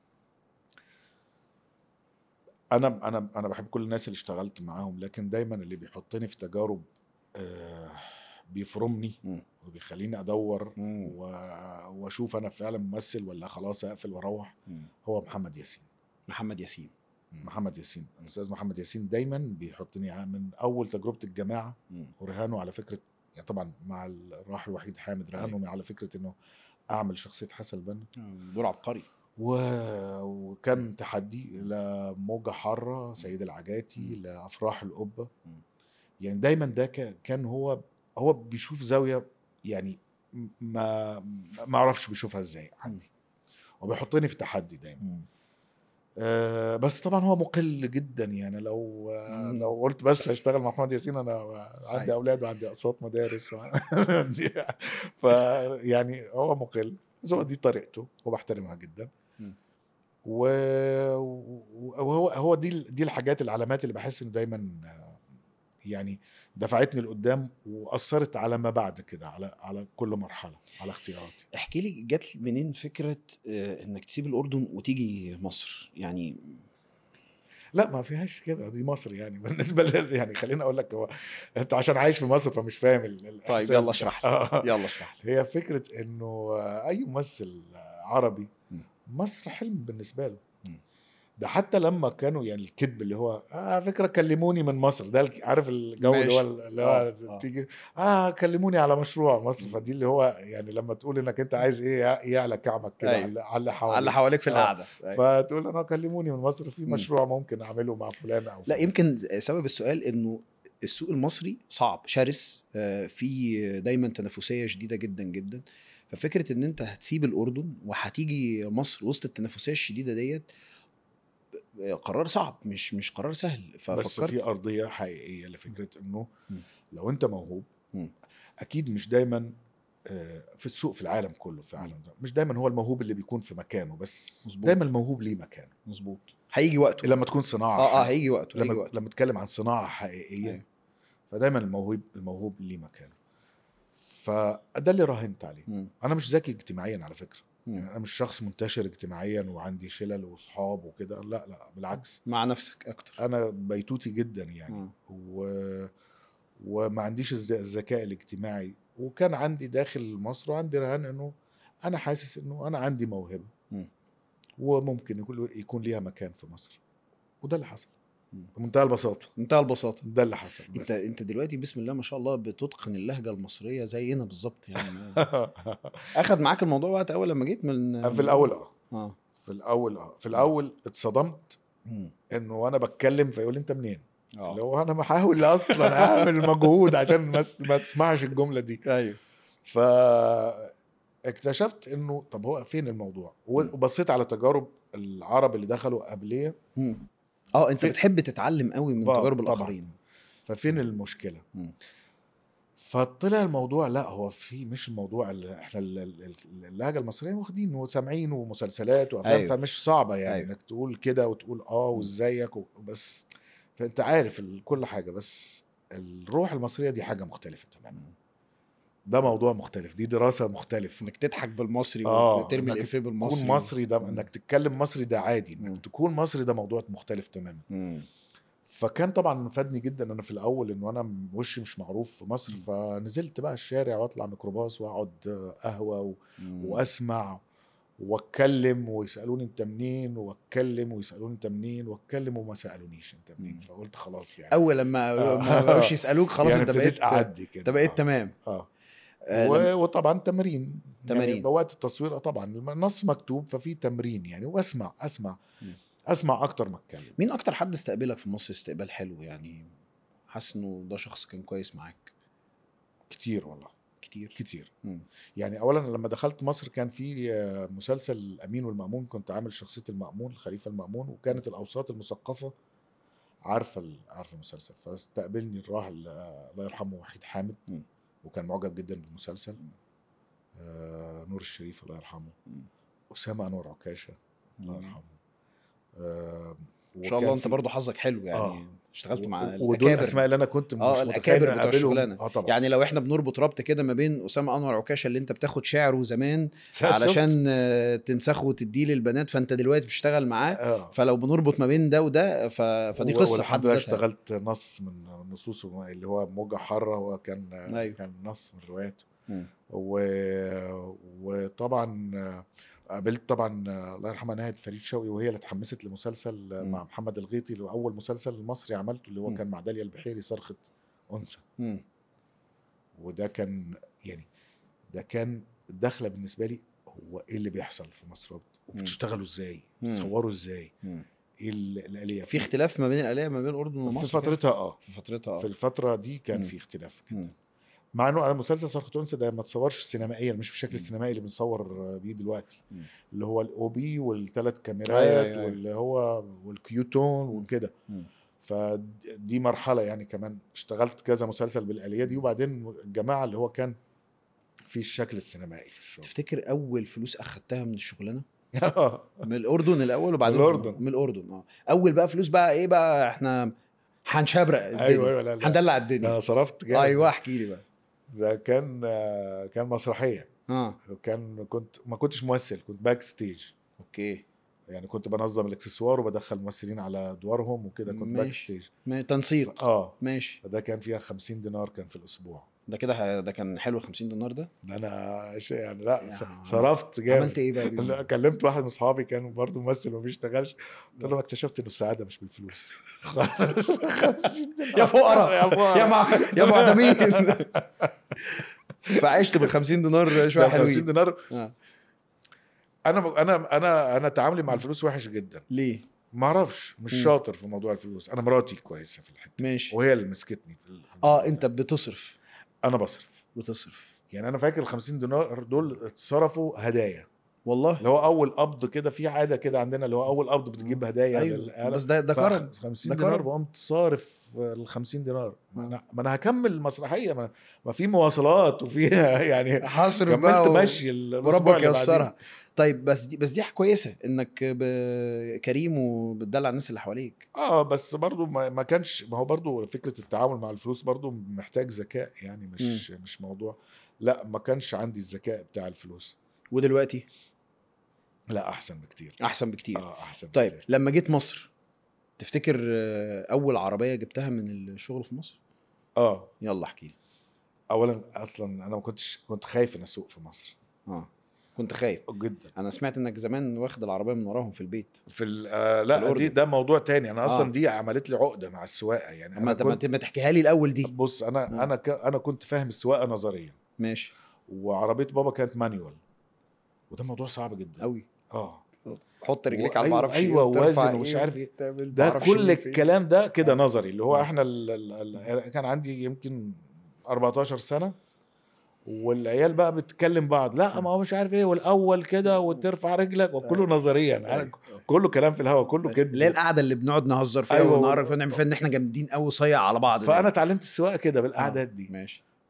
انا بحب كل الناس اللي اشتغلت معاهم، لكن دايما اللي بيحطني في تجارب بيفرمني وبيخليني ادور واشوف انا فعلا ممثل ولا خلاص اقفل واروح. هو محمد ياسين. الاستاذ محمد ياسين دايما بيحطني من اول تجربه الجماعه ورهانه على فكره، يعني طبعا مع الراحل وحيد حامد رهانه على فكره انه اعمل شخصيه حسن البنا، دور عبقري. وكان تحدي لموجة حارة، سيد العجاتي، لأفراح القبة. يعني دايما ده كان هو بيشوف زاوية يعني ما اعرفش بيشوفها ازاي عندي، وبيحطني في تحدي دايما. بس طبعا هو مقل جدا، يعني لو قلت بس هشتغل مع محمد ياسين انا صحيح. عندي اولاد وعندي اقساط مدارس يعني هو مقل، بس هو دي طريقته وبحترمها جدا. وهو دي الحاجات العلامات اللي بحس انه دايما يعني دفعتني لقدام واثرت على ما بعد كده، على كل مرحله، على اختياراتي. احكي لي جت منين فكره انك تسيب الاردن وتيجي مصر؟ يعني لا ما فيهاش كده، دي مصر يعني بالنسبه لي. يعني خليني اقول لك، هو انت عشان عايش في مصر فمش فاهم الاحساس. طيب يلا اشرح لي. هي فكره انه اي ممثل عربي مصر حلم بالنسبه له. ده حتى لما كانوا يعني الكذب اللي هو فكره كلموني من مصر، ده عارف الجو اللي هو تيجي كلموني على مشروع مصر. فدي اللي هو يعني لما تقول انك انت عايز ايه على كعبك كده على اللي حواليك في القعده، فتقول انا كلموني من مصر في مشروع ممكن اعمله مع فلان او فلان. لا يمكن سبب السؤال انه السوق المصري صعب شرس، في دايما تنافسيه شديده جدا جدا. ففكره ان انت هتسيب الاردن وهتيجي مصر وسط التنافسيه الشديده ديت قرار صعب، مش قرار سهل. بس في ارضيه حقيقيه لفكره انه لو انت موهوب اكيد مش دايما في السوق في العالم كله، في العالم ده مش دايما هو الموهوب اللي بيكون في مكانه، بس مزبوط. دايما الموهوب ليه مكانه. مظبوط، هيجي وقته لما تكون صناعه هيجي وقته. لما نتكلم عن صناعه حقيقيه فدايما الموهوب ليه مكانه. فده اللي راهنت عليه. انا مش ذكي اجتماعيا على فكره، يعني انا مش شخص منتشر اجتماعيا وعندي شلل وصحاب وكده، لا بالعكس، مع نفسك اكتر. انا بيتوتي جدا يعني وما عنديش الذكاء الاجتماعي. وكان عندي داخل مصر وعندي رهان انه انا حاسس انه انا عندي موهبه وممكن يكون ليها مكان في مصر، وده اللي حصل بمنتهى البساطه. ده اللي حصل. انت دلوقتي بسم الله ما شاء الله بتتقن اللهجه المصريه زينا بالظبط يعني. اخد معاك الموضوع وقت اول لما جيت من في الاول في الاول اتصدمت انه وانا بتكلم فيقول انت منين، اللي هو انا بحاول اصلا اعمل مجهود عشان ما تسمعش الجمله دي. ايوه. فاكتشفت انه طب هو فين الموضوع، وبصيت على تجارب العرب اللي دخلوا قبليه. انت بتحب تتعلم قوي من تجارب الاخرين. ففين المشكله؟ فطلع الموضوع لا هو في مش الموضوع اللي احنا اللهجه المصريه واخدين وسامعين ومسلسلات وافلام. أيوة. فمش صعبه يعني أيوة. انك تقول كده وتقول وازيك بس. فانت عارف كل حاجه، بس الروح المصريه دي حاجه مختلفه تماما. ده موضوع مختلف، دي دراسه مختلفه. انك تضحك بالمصري وترمي انك الافيه بالمصري تكون مصري ده انك تتكلم مصري ده عادي، انك تكون مصري ده موضوع مختلف تماما. فكان طبعا فادني جدا انا في الاول انه انا وشي مش معروف في مصر، فنزلت بقى الشارع واطلع ميكروباص واقعد قهوه واسمع واتكلم ويسالوني انت منين، واتكلم ويسالوني انت منين، واتكلم وما سالونيش انت منين. فقلت خلاص يعني اول لما ما بقوش يسالوك خلاص يعني انت بقيت اعدي كده، انت بقيت تمام. وطبعا تمرين يعني تمارين وقت التصوير طبعا النص مكتوب، ففي تمرين يعني، واسمع اسمع اكتر ما اتكلم. مين اكتر حد استقبلك في مصر استقبال حلو يعني، حاسس انه ده شخص كان كويس معاك؟ كتير والله، كتير. مم. يعني اولا لما دخلت مصر كان في مسلسل الامين والمأمون، كنت عامل شخصيه المأمون، خليفه المأمون، وكانت الاوساط المثقفه عارفه المسلسل. فاستقبلني الراحل الله يرحمه وحيد حامد، وكان معجب جدا بالمسلسل. نور الشريف الله يرحمه، أسامة أنور عكاشة الله يرحمه. ان شاء الله انت برضو حظك حلو يعني. اشتغلت مع الاكابر، ودول الاسماء اللي انا كنت مش متخيل بتوع الشغلانه. طبعا. يعني لو احنا بنربط ربط كده ما بين اسامه انور عكاشه اللي انت بتاخد شعره زمان علشان تنسخه وتديه للبنات، فانت دلوقتي بتشتغل معاه. فلو بنربط ما بين ده وده فدي قصه في حد ذاتها. اشتغلت نص من نصوصه اللي هو موجة حاره، هو كان نص من رواياته. وطبعا قابلت طبعا الله يرحمها ناهد فريد شوقي، وهي اللي اتحمست لمسلسل مع محمد الغيطي، اللي هو اول مسلسل المصري عملته، اللي هو كان مع داليا البحيري، صرخة أنثى. وده كان يعني ده كان داخله بالنسبه لي، هو ايه اللي بيحصل في مصر وبتشتغلوا ازاي، بتصوروا ازاي، ايه الآلية. في اختلاف ما بين الآلية ما بين الأردن ومصر في فترتها في الفترة دي كان في اختلاف جدا. مع انه انا مسلسل صرخة أنثى ده ما تصورش سينمائيا، مش بالشكل السينمائي اللي بنصور بيه دلوقتي، اللي هو الأوبي والثلاث كاميرات واللي هو والكيوتون وكده. فدي مرحلة يعني. كمان اشتغلت كذا مسلسل بالآلية دي، وبعدين الجماعة اللي هو كان في الشكل السينمائي في الشغل. تفتكر أول فلوس أخدتها من الشغلانة؟ من الأردن الأول وبعدين من الأردن. أول بقى فلوس بقى إيه بقى، إحنا هنشبرق الدنيا. أيوة هندلع الدنيا. أنا صرفت جامد. أيوة احكي لي بقى. ده كان مسرحية. ما كنتش ممثل، كنت باك ستيج. اوكي. يعني كنت بنظم الاكسسوار وبدخل ممثلين على ادوارهم وكده، كنت باك ستيج. تنسيق. ماشي. ده كان فيها 50 دينار كان في الاسبوع. ده كده ده كان حلو. 50 دينار ده انا يعني لا صرفت جامد. عملت ايه بقى؟ كلمت واحد من اصحابي كان برضو ممثل ما بيشتغلش، قلت له اكتشفت انه السعاده مش بالفلوس. يا فقراء يا معدمين. فعشت بال 50 دينار شويه حلوين. 50 دينار. انا تعاملي مع الفلوس وحش جدا. ليه؟ ما اعرفش، مش شاطر في موضوع الفلوس. انا مراتي كويسه في الحته، ماشي، وهي اللي مسكتني في انت بتصرف؟ انا بصرف. بتصرف يعني انا فاكر ال 50 دينار دول اتصرفوا هدايا والله. اللي هو اول قبض كده، في عاده كده عندنا اللي هو اول قبض بتجيب هدايا. أيوة. بس ده كرم. 50 دينار وقمت صارف ال 50 دينار. ما انا هكمل المسرحيه، ما في مواصلات وفيها يعني حاصرف بقى تمشي وربك ييسرها. طيب بس دي حاجه كويسه انك كريم وبتدلع الناس اللي حواليك. بس برضو ما كانش، ما هو برضو فكره التعامل مع الفلوس برضو محتاج ذكاء يعني، مش موضوع. لا ما كانش عندي الذكاء بتاع الفلوس. ودلوقتي لا احسن بكتير. احسن بكتير. احسن طيب بكتير. لما جيت مصر تفتكر اول عربيه جبتها من الشغل في مصر؟ يلا احكي لي. اولا اصلا انا كنت خايف ان اسوق في مصر. كنت خايف جدا. انا سمعت انك زمان واخد العربيه من وراهم في البيت في لا في ده موضوع تاني. انا اصلا دي عملت لي عقده مع السواقه يعني. ما تحكيها لي الاول دي. بص انا كنت فاهم السواقه نظريا. ماشي. وعربيه بابا كانت مانيوال، وده موضوع صعب جدا قوي. حط رجليك على ما اعرفش ايوه ووزن ومش عارف ايه. ده كل الكلام ده كده نظري، اللي هو احنا كان عندي يمكن 14 سنه، والعيال بقى بتتكلم بعض، لا ما هو مش عارف ايه، والاول كده وترفع رجلك، وكله نظريا. كله كلام في الهواء، كله كده. ليه القعده اللي بنقعد نهزر فيها ونعرف ونعمل فيها ان احنا جامدين قوي صيع على بعض. فانا اتعلمت السواقه كده بالقعدات دي. ماشي.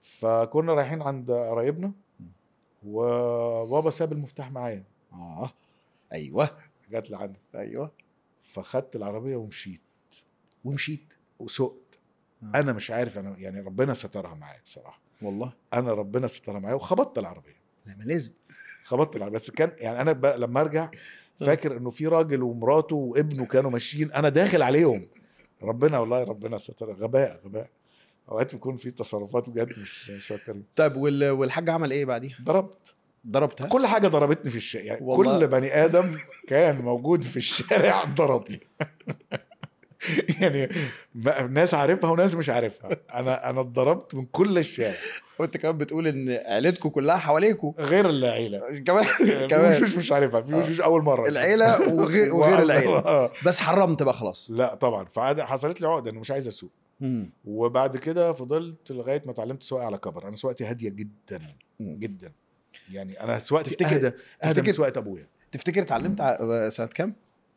فكنا رايحين عند قرايبنا وبابا ساب المفتاح معايا. ايوه جات لي عندي. ايوه. فخدت العربيه ومشيت وسقت. انا مش عارف، انا يعني ربنا سترها معايا بصراحه والله. انا ربنا سترها معايا وخبطت العربيه. ما لازم خبطت العربيه. بس كان يعني انا لما ارجع فاكر انه في راجل ومراته وابنه كانوا ماشيين، انا داخل عليهم. ربنا والله ربنا ستر. غباء اوقات بيكون في تصرفات بجد مش فاكر. طيب والحاج عمل ايه بعديها؟ ضربتها. كل حاجه ضربتني في الشارع يعني والله. كل بني ادم كان موجود في الشارع ضربني. يعني ناس عارفها وناس مش عارفها. انا اتضربت من كل الشارع. وانت كمان بتقول ان عيلتكم كلها حواليكوا غير العيله كمان. في وشوش مش عارفها، في وشوش اول مره. العيله وغير العيله. بس حرمت بقى خلاص. لا طبعا. فحصلت لي عقده انه مش عايز اسوق. وبعد كده فضلت لغايه ما اتعلمت سواقه على كبر. انا سواقتي هاديه جدا جدا، يعني انا سواقتي اهدى من سواقه ابويا. تفتكر اتعلمت سنه كام؟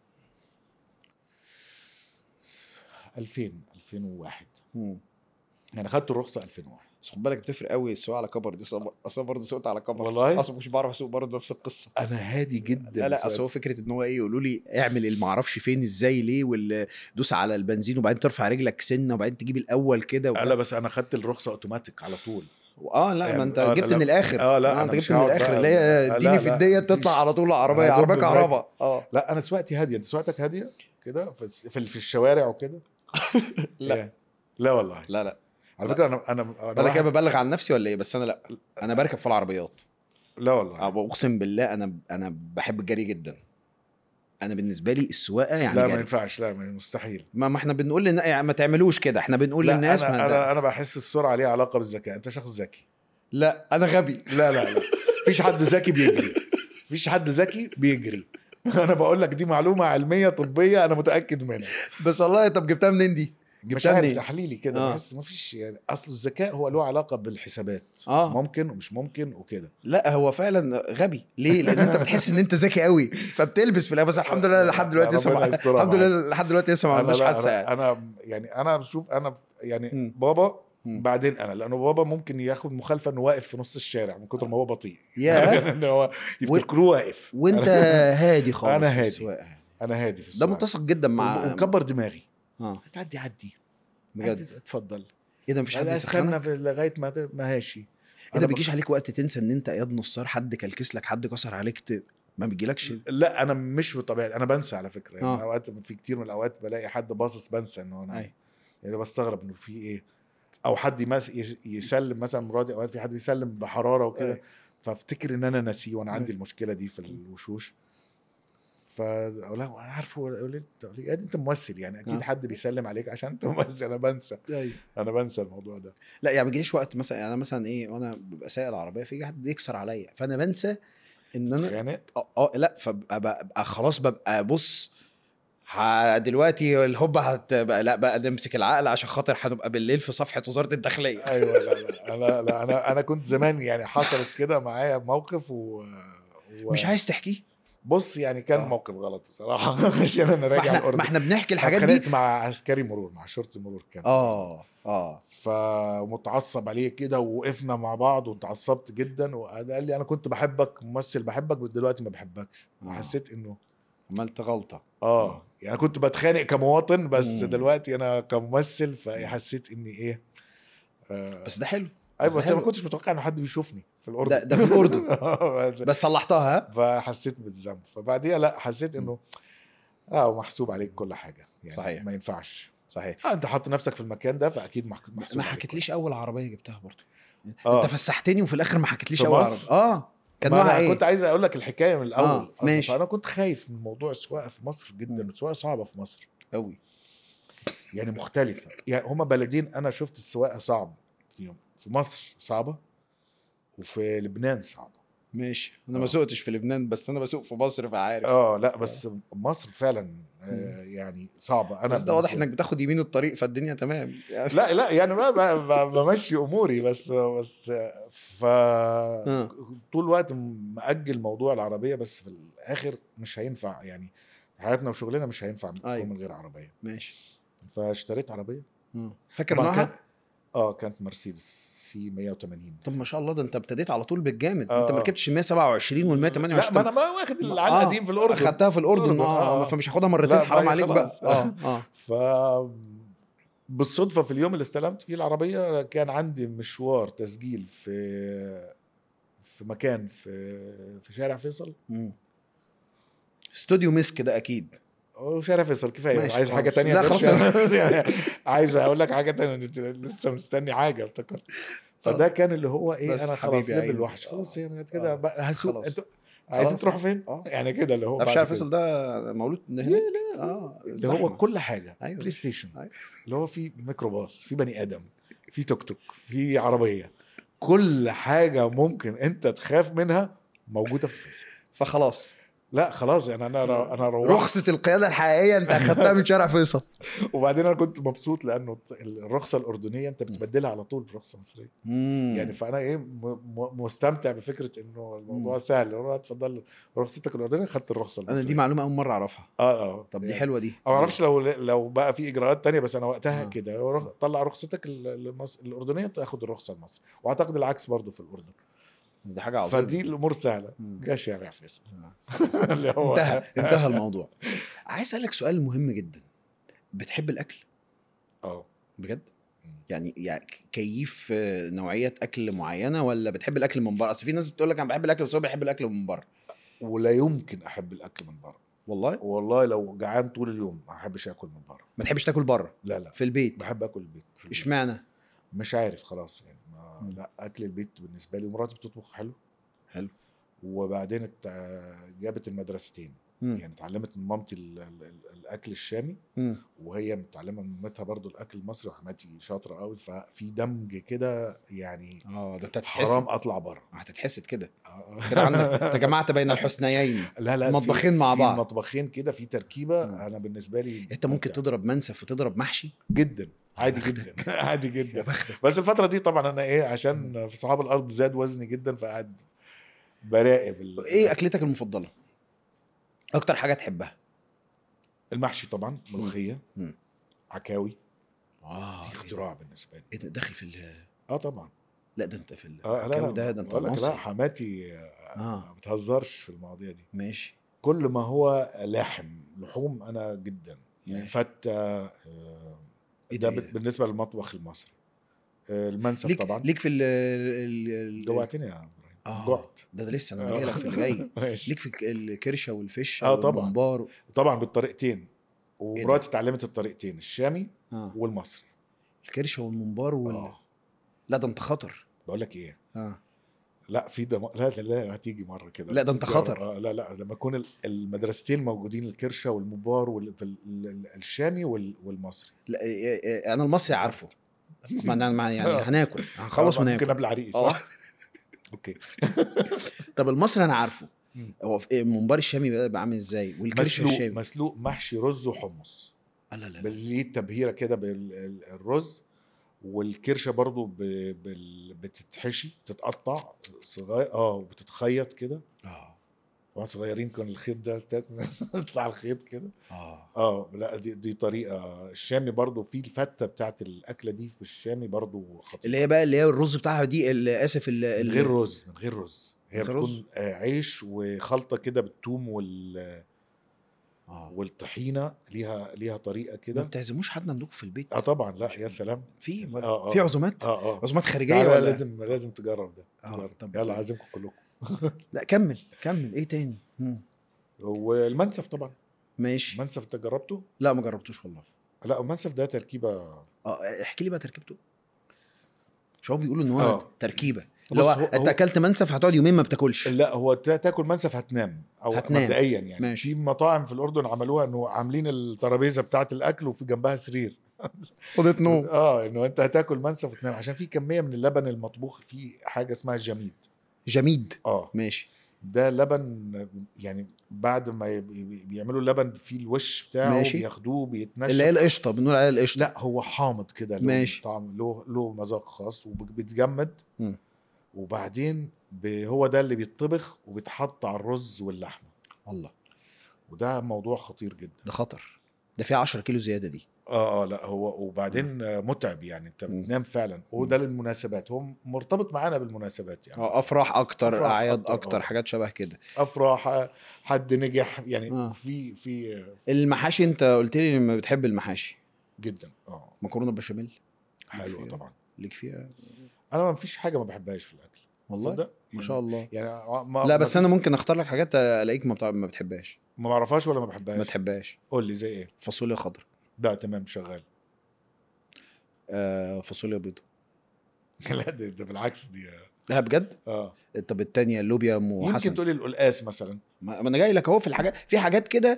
2001. يعني خدت الرخصه 2001. بس خد بالك بتفرق قوي السواقه على كبر دي. اصلا برضه سوقت على كبر والله. اصلا مش بعرف اسوق برضه، نفس القصه. انا هادي جدا. لا اصل هو فكره ان هو ايه، يقولوا لي اعمل اللي ما اعرفش فين ازاي ليه، دوس على البنزين وبعدين ترفع رجلك سنه وبعدين تجيب الاول كده لا بس انا خدت الرخصه اوتوماتيك على طول. لا يعني ما انت جبت من الاخر. لا انت جبت من الاخر اللي هي اديني في الديه تطلع على طول عربيه كهرباء. لا انا سواقتي هاديه. انت سواقتك هاديه كده في الشوارع وكده؟ لا والله. لا على فكره انا كده ببلغ عن نفسي ولا ايه؟ بس انا انا بركب في العربيات. لا والله. اقسم بالله انا بحب الجري جدا. انا بالنسبه لي السواقه يعني لا جري. ما ينفعش. لا مستحيل. ما احنا بنقول ما تعملوش كده. احنا بنقول للناس انا بحس السرعه ليها علاقه بالذكاء. انت شخص ذكي. لا انا غبي. لا مفيش حد ذكي بيجري. مفيش حد ذكي بيجري. انا بقول لك دي معلومه علميه طبيه انا متاكد منها. بس والله. طب جبتها منين دي؟ مش عارف تحليلي كده. بحس مفيش يعني. اصل الذكاء هو له علاقه بالحسابات. ممكن ومش ممكن وكده. لا هو فعلا غبي. ليه؟ لان انت بتحس ان انت ذكي قوي فبتلبس في الاخر. بس الحمد لله لحد دلوقتي لسه ما عملناش حادثه. انا بشوف انا يعني بابا بعدين انا، لانه بابا ممكن ياخد مخالفه انه واقف في نص الشارع من كتر ما هو بطيء. يعني انه هو يفتكروه واقف وانت هادي خالص. انا هادي. انا هادي في السواقه. ده متسق جدا مع ومكبر دماغي. تعدي بجد. اتفضل. ايه ده؟ مفيش حد يسخنك لغايه ما هاشي. ايه ده؟ بيجيش عليك وقت تنسى ان انت اياد نصار حد كلكس لك، حد كسر عليك ما بيجيلكش؟ لا انا مش بطبيعتي. انا بنسى على فكره. يعني اوقات في كتير من الاوقات بلاقي حد باصص بنسى انه انا يعني بستغرب انه في ايه. او حد يسلم مثلا مرادي. اوقات في حد بيسلم بحراره وكده فافتكر ان انا ناسيه وانا عندي المشكله دي في الوشوش. فاقول له انا عارفه. يقول لي انت ممثل يعني اكيد حد بيسلم عليك عشان انت ممثل. انا بنسى. انا بنسى الموضوع ده. لا يعني ما بيجيش وقت مثلا يعني انا مثلا ايه وانا ببقى سايق العربيه في حد يكسر عليا فانا بنسى ان انا لا فببقى خلاص ببقى بص دلوقتي الهوبا هتبقى لا بقى نمسك العقل عشان خاطر هنبقى بالليل في صفحه وزاره الداخليه. ايوه. لا انا كنت زمان يعني حصلت كده معايا موقف مش عايز تحكيه. بص يعني كان موقف غلط بصراحه. عشان انا راجع الأردن. ما احنا بنحكي الحاجات دي. اتخانقت مع عسكري مرور، مع شرطي مرور كان. فمتعصب عليه كده ووقفنا مع بعض وتعصبت جدا وقال لي انا كنت بحبك ممثل بحبك دلوقتي ما بحبكش. حسيت انه عملت غلطه. يعني كنت بتخانق كمواطن بس دلوقتي انا كممثل فحسيت اني ايه. بس ده حلو. ايوه بس انا ما كنتش متوقع انه حد بيشوفني في الاردن. ده في الاردن. بس صلحتها. فحسيت بالذنب. فبعديها لا حسيت انه محسوب عليك كل حاجه يعني. صحيح. ما ينفعش. صحيح. انت حط نفسك في المكان ده فاكيد محسوب. ما حكيتليش اول عربيه جبتها برضو. انت فسحتني وفي الاخر ما حكيتليش اول عربيه. كان نوعها ايه؟ كنت عايز اقول لك الحكايه من الاول. ماشي. فانا كنت خايف من موضوع السواقه في مصر جدا. السواقه صعبه في مصر قوي يعني مختلفه. يعني هما بلدين انا شفت السواقه صعب فيهم. في مصر صعبه وفي لبنان صعبه. ماشي. انا ما سوقتش في لبنان بس انا بسوق في مصر فعارف. لا بس مصر فعلا يعني صعبه. انا بس ده واضح انك بتاخد يمين الطريق فالدنيا تمام يعني. لا يعني ما بمشي اموري بس طول الوقت مأجل موضوع العربيه. بس في الاخر مش هينفع يعني حياتنا وشغلنا مش هينفع من غير عربيه. ماشي. فاشتريت عربيه. فاكر نوعها؟ كانت مرسيدس سي 180. طب ما شاء الله، ده انت ابتديت على طول بالجامد. انت ما ركبتش 127 وال 128؟ لا، ما انا ما واخد العلقه دي في الاردن. اخدتها في الاردن. فمش هاخدها مرتين، حرام عليك بقى. ف بالصدفه في اليوم اللي استلمت فيه العربيه كان عندي مشوار تسجيل في مكان في شارع فيصل. استوديو مسك ده اكيد. شارع فيصل كفايه. عايز حاجه تانية؟ لا خلاص. يعني عايز اقول لك حاجه تانية، لسه مستني حاجه افتكرت. فده كان اللي هو ايه، انا خلاص ليفل وحش خلاص يعني كده بقى هسوق. انتوا عايزين تروحوا فين؟ يعني كده اللي هو في شارع فيصل ده مولود هناك. لا اللي هو كل حاجه. بلاي ستيشن، اللي هو في ميكروباص، في بني ادم، في توك توك، في عربيه، كل حاجه ممكن انت تخاف منها موجوده في فيصل. فخلاص لا خلاص يعني انا رخصة القيادة الحقيقية انت اخدتها من شارع فيصل. وبعدين انا كنت مبسوط لانه الرخصة الأردنية انت بتبدلها على طول برخصة مصرية. يعني فانا ايه مستمتع بفكرة انه الموضوع سهل. اتفضل رخصتك الأردنية، خدت الرخصة المصرية. انا دي معلومة اول مرة اعرفها. طب دي حلوة دي. ما اعرفش لو بقى في اجراءات تانية، بس انا وقتها كده طلع رخصتك الأردنية تاخد الرخصة المصرية، واعتقد العكس برضو في الأردن. دي حاجة عظيمة. فدي الامور سهله. جا شارع فيصل اللي هو انتهى الموضوع. عايز اسالك سؤال مهم جدا، بتحب الاكل؟ بجد؟ يعني كيف نوعيه اكل معينه، ولا بتحب الاكل من بره؟ اصل في ناس بتقول لك انا بحب الاكل، بس هو بيحب الاكل من بره. ولا يمكن احب الاكل من بره. والله لو جعان طول اليوم ما احبش اكل من بره. ما تحبش تاكل بره؟ لا في البيت بحب اكل البيت. اشمعنى؟ مش عارف خلاص يعني. لا اكل البيت بالنسبه لي، ومراتي بتطبخ حلو. وبعدين جابت المدرستين. يعني اتعلمت من مامتي الاكل الشامي، وهي متعلمه من مامتها برضو الاكل المصري، وحماتي شاطره قوي. ففي دمج كده يعني. ده حرام اطلع بره. هتتحسد كده. كده عندك تجمعت بين الحسنيين. لا مطبخين مع بعض. في مطبخين كده، في تركيبه. انا بالنسبه لي انت ممكن تضرب منسف وتضرب محشي جدا عادي جدا. عادي جدا. بس الفتره دي طبعا انا ايه، عشان في صحاب الارض زاد وزني جدا، فقعد براقب. ايه اكلتك المفضله؟ اكتر حاجه تحبها؟ المحشي طبعا، ملوخيه، عكاوي. دي اختراع بالنسبه لي. ايه ده داخل في طبعا. لا ده انت في العكاوي ده انت مصري. لا حماتي ما بتهزرش في المواضيع دي. ماشي. كل ما هو لحوم انا جدا يعني. فتة ده بالنسبه للمطبخ المصري. المنسف طبعا. ليك في جوعتني يا جعت. ده لسه انا جاي لك في اللي جاي. ليك في الكرشه والفش والممبار. طبعا بالطريقتين. ومراتي اتعلمت الطريقتين، الشامي والمصري. الكرشه والممبار لا ده انت خطر. بقول لك ايه. لا في ده لا هتيجي مره كده. لا ده انت خطر. لا لما يكون المدرستين موجودين، الكرشه والممبار الشامي والمصري. لا انا المصري عارفه. ما يعني هناكل هنخلص وناكل. ممكن قبل عريق صح. اوكي. طب المصري انا عارفه. هو الممبار الشامي بقى عامل ازاي؟ والكرشه الشامي مسلوق محشي رز وحمص. لا ليه تبهيره كده بالرز. والكرشه برضو بتتحشي، بتتقطع صغير وبتتخيط كده. صغيرين كان الخيط ده يطلع الخيط كده. لا دي طريقه الشامي برضو. في الفته بتاعت الاكله دي في الشامي برضو خطيره، اللي هي الرز بتاعها دي. اسف من غير رز. هي بتكون عيش وخلطه كده بالثوم والطحينه. ليها طريقه كده. ما بتعزموش حد عندكم في البيت؟ طبعا. لا يا سلام. في عزومات. عزومات خارجيه ولا لازم تجرب ده. طب يلا عازمكم كلكم. لا كمل ايه تاني؟ والمنسف طبعا. ماشي. المنسف انت جربته؟ لا ما جربتوش والله. لا المنسف ده تركيبه. احكي لي بقى تركيبته. شو بيقولوا ان هو تركيبه. لو انت اكلت منسف هتقعد يومين ما بتاكلش. لا هو تاكل منسف هتنام مبدئيا يعني. ماشي. في مطاعم في الاردن عملوها انه عاملين الترابيزه بتاعه الاكل وفي جنبها سرير اوضه نوم. انه انت هتاكل منسف وتنام، عشان في كميه من اللبن المطبوخ في حاجه اسمها جميد. ماشي. ده لبن يعني بعد ما بيعملوا اللبن في الوش بتاعه. ماشي. بياخدوه بيتنشف. اللي هي القشطه بنقول عليها القشطه. لا هو حامض كده. ماشي. طعم له مذاق خاص وبيتجمد. وبعدين هو ده اللي بيتطبخ وبيتحط على الرز واللحمه. الله. وده موضوع خطير جدا. ده خطر. ده فيه 10 كيلو زياده دي. لا هو وبعدين متعب يعني، انت بتنام فعلا، وده للمناسبات، هو مرتبط معانا بالمناسبات يعني. افراح اكتر، أفراح اعياد أكتر، اكتر، حاجات شبه كده. افراح، حد نجح يعني. آه. في المحاشي، انت قلت لي لما بتحب المحاشي جدا. مكرونه بشاميل حلوه طبعا. ليك فيها؟ انا ما فيش حاجه ما بحبهاش في الاكل والله صدق ما شاء الله. يعني لا ما بس انا فيش، ممكن اختار لك حاجات الاقيك ما بتحبهاش. ما بعرفهاش ولا ما ما بحبهاش. تحبهاش. قول لي زي ايه. فاصوليا خضراء. ده تمام شغال. فاصوليا بيضاء. لا ده بالعكس دي. لا بجد. اه طب التانية اللوبيا ام يمكن حسن. تقولي القلقاس مثلا. ما انا جاي لك اهو في الحاجات، في حاجات كده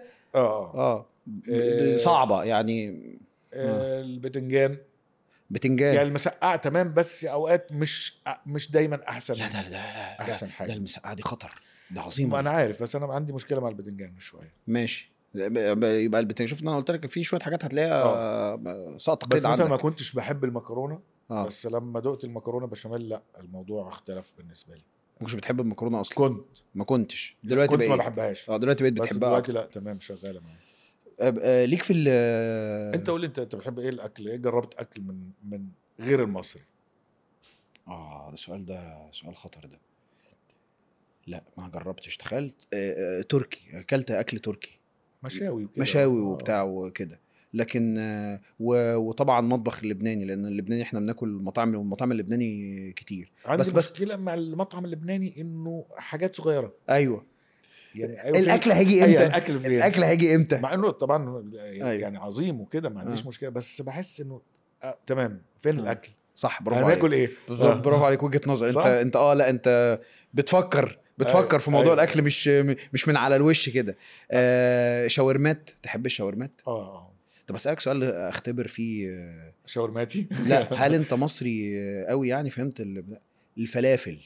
صعبه يعني. البتنجان. بتنجان. يعني المسقعه تمام، بس اوقات مش دايما احسن. لا احسن حاجه. ده المسقعه دي خطر، ده عظيمه. ما انا عارف، بس انا عندي مشكله مع البتنجان شويه. ماشي. يبقى البتنجان، شفت انا قلت لك في شويه حاجات هتلاقيها ساقطه بس كده مثلا عندك. ما كنتش بحب المكرونه. بس لما دقت المكرونه بشاميل لا، الموضوع اختلف بالنسبه لي. ما كنتش بتحب المكرونه اصلا؟ كنت ما كنتش دلوقتي كنت بقيت ما بحبهاش. دلوقتي بقيت بس بتحبها دلوقتي أكتر. لا تمام شغاله معايا. ليك في انت قول لي، انت بتحب ايه الاكل؟ ايه جربت اكل من غير المصري؟ ده سؤال خطر ده. لا ما جربتش. تخيلت تركي، اكلت اكل تركي، مشاوي وكده. مشاوي وبتاع وكده. لكن وطبعا مطبخ اللبناني، لان اللبناني احنا بناكل المطاعم اللبناني كتير. عندي بس مشكله مع المطعم اللبناني انه حاجات صغيره. ايوه. يعني أيوة الاكل هيجي امتى؟ الاكل فين؟ الاكل هيجي امتى؟ مع انه طبعا أيوة. يعني عظيم وكده، ما عنديش مشكله، بس بحس انه تمام فين الاكل؟ صح، برافو عليك. هناكل ايه؟ برافو عليك، وجهة نظر. انت لا انت بتفكر في موضوع الاكل، مش من على الوش كده. شاورمات، تحب الشاورمات؟ طب اسالك سؤال اختبر فيه شاورماتي. لا، هل انت مصري قوي يعني؟ فهمت الفلافل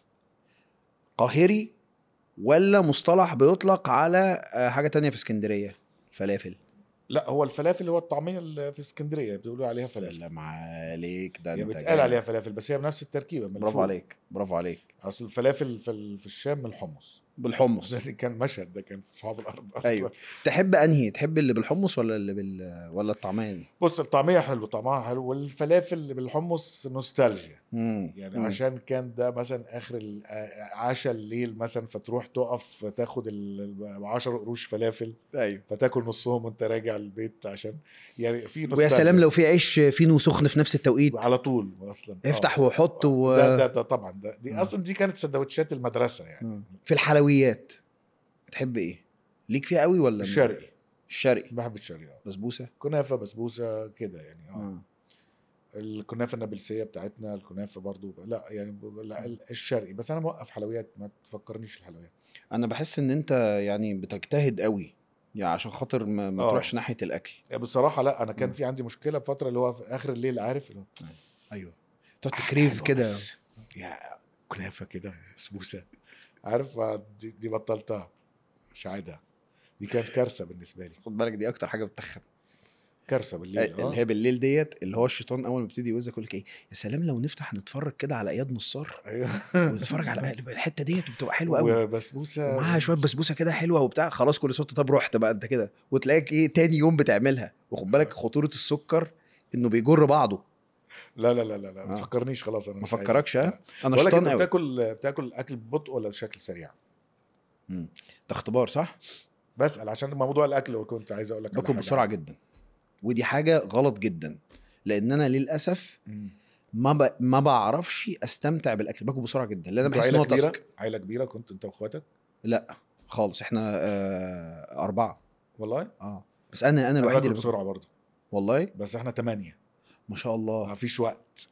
قاهري ولا مصطلح بيطلق على حاجة تانية في اسكندرية؟ الفلافل. لا هو الفلافل هو الطعميه اللي في اسكندريه بيقولوا عليها فلافل. سلام عليك، ده هي انت بتقال عليها فلافل، بس هي بنفس التركيبه. برافو عليك، برافو عليك. اصل الفلافل في الشام من الحمص. بالحمص. ده كان مشهد، ده كان في اصحاب الارض اصلا. ايوه. تحب انهي؟ تحب اللي بالحمص ولا ولا الطعمية دي؟ بص الطعميه حلو، طعمها حلو، والفلافل اللي بالحمص نوستالجيا. يعني عشان كان ده مثلا اخر عشاء الليل مثلا، فتروح تقف تاخد 10 قروش فلافل. ايوه. فتاكل نصهم وانت راجع البيت، عشان يعني في ويا سلام لو في عيش فينو سخن في نفس التوقيت على طول اصلا. افتح وحط ده طبعا دي اصلا دي كانت سندوتشات المدرسه يعني. في الحلويات تحب ايه؟ ليك فيها قوي ولا؟ الشرقي. بحب الشرقي. بسبوسه، كنافه، بسبوسه كده يعني. الكنافه النابلسيه بتاعتنا، الكنافه برضو لا يعني لا الشرقي. بس انا موقف حلويات، ما تفكرنيش في الحلويات. انا بحس ان انت يعني بتجتهد قوي يعني عشان خاطر ما تروحش ناحيه الاكل. بصراحه لا، انا كان في عندي مشكله بفتره، اللي هو في اخر الليل، عارف اللي هو ايوه تقعد تكريف كده يا كنافه كده بسبوسه، عارف. دي بطلتها، مش عايدها. دي كانت كارثه بالنسبه لي. خد بالك دي اكتر حاجه بتخن. كارثه بالليل. اللي هي بالليل ديت، اللي هو الشيطان اول ما بيبتدي يوزك يقول لك ايه، يا سلام لو نفتح نتفرج كده على اياد نصار. ايوه. ونتفرج على الحته ديت وبتبقى حلوه قوي، وبسبوسه ومعاها شويه بسبوسه كده حلوه وبتاع. خلاص كل صوت. طب رحت بقى انت كده، وتلاقيك ايه تاني يوم بتعملها. وخد بالك خطوره السكر انه بيجر بعضه. لا ما تفكرنيش خلاص. انا ما فكركش. انا شيطان قوي. بتاكل اكل ببطء ولا بشكل سريع؟ ده اختبار صح. بسأل عشان موضوع الاكل، وكنت عايز اقول لك باكل بسرعه جدا، ودي حاجه غلط جدا، لان انا للاسف ما بعرفش استمتع بالاكل. باكل بسرعه جدا لان انا بحس ان هو تاسك. عيله كبيره كنت انت واخواتك؟ لا خالص، احنا 4. والله بس انا الوحيد اللي بسرعه برضه والله. بس احنا 8 ما شاء الله. ما فيش وقت.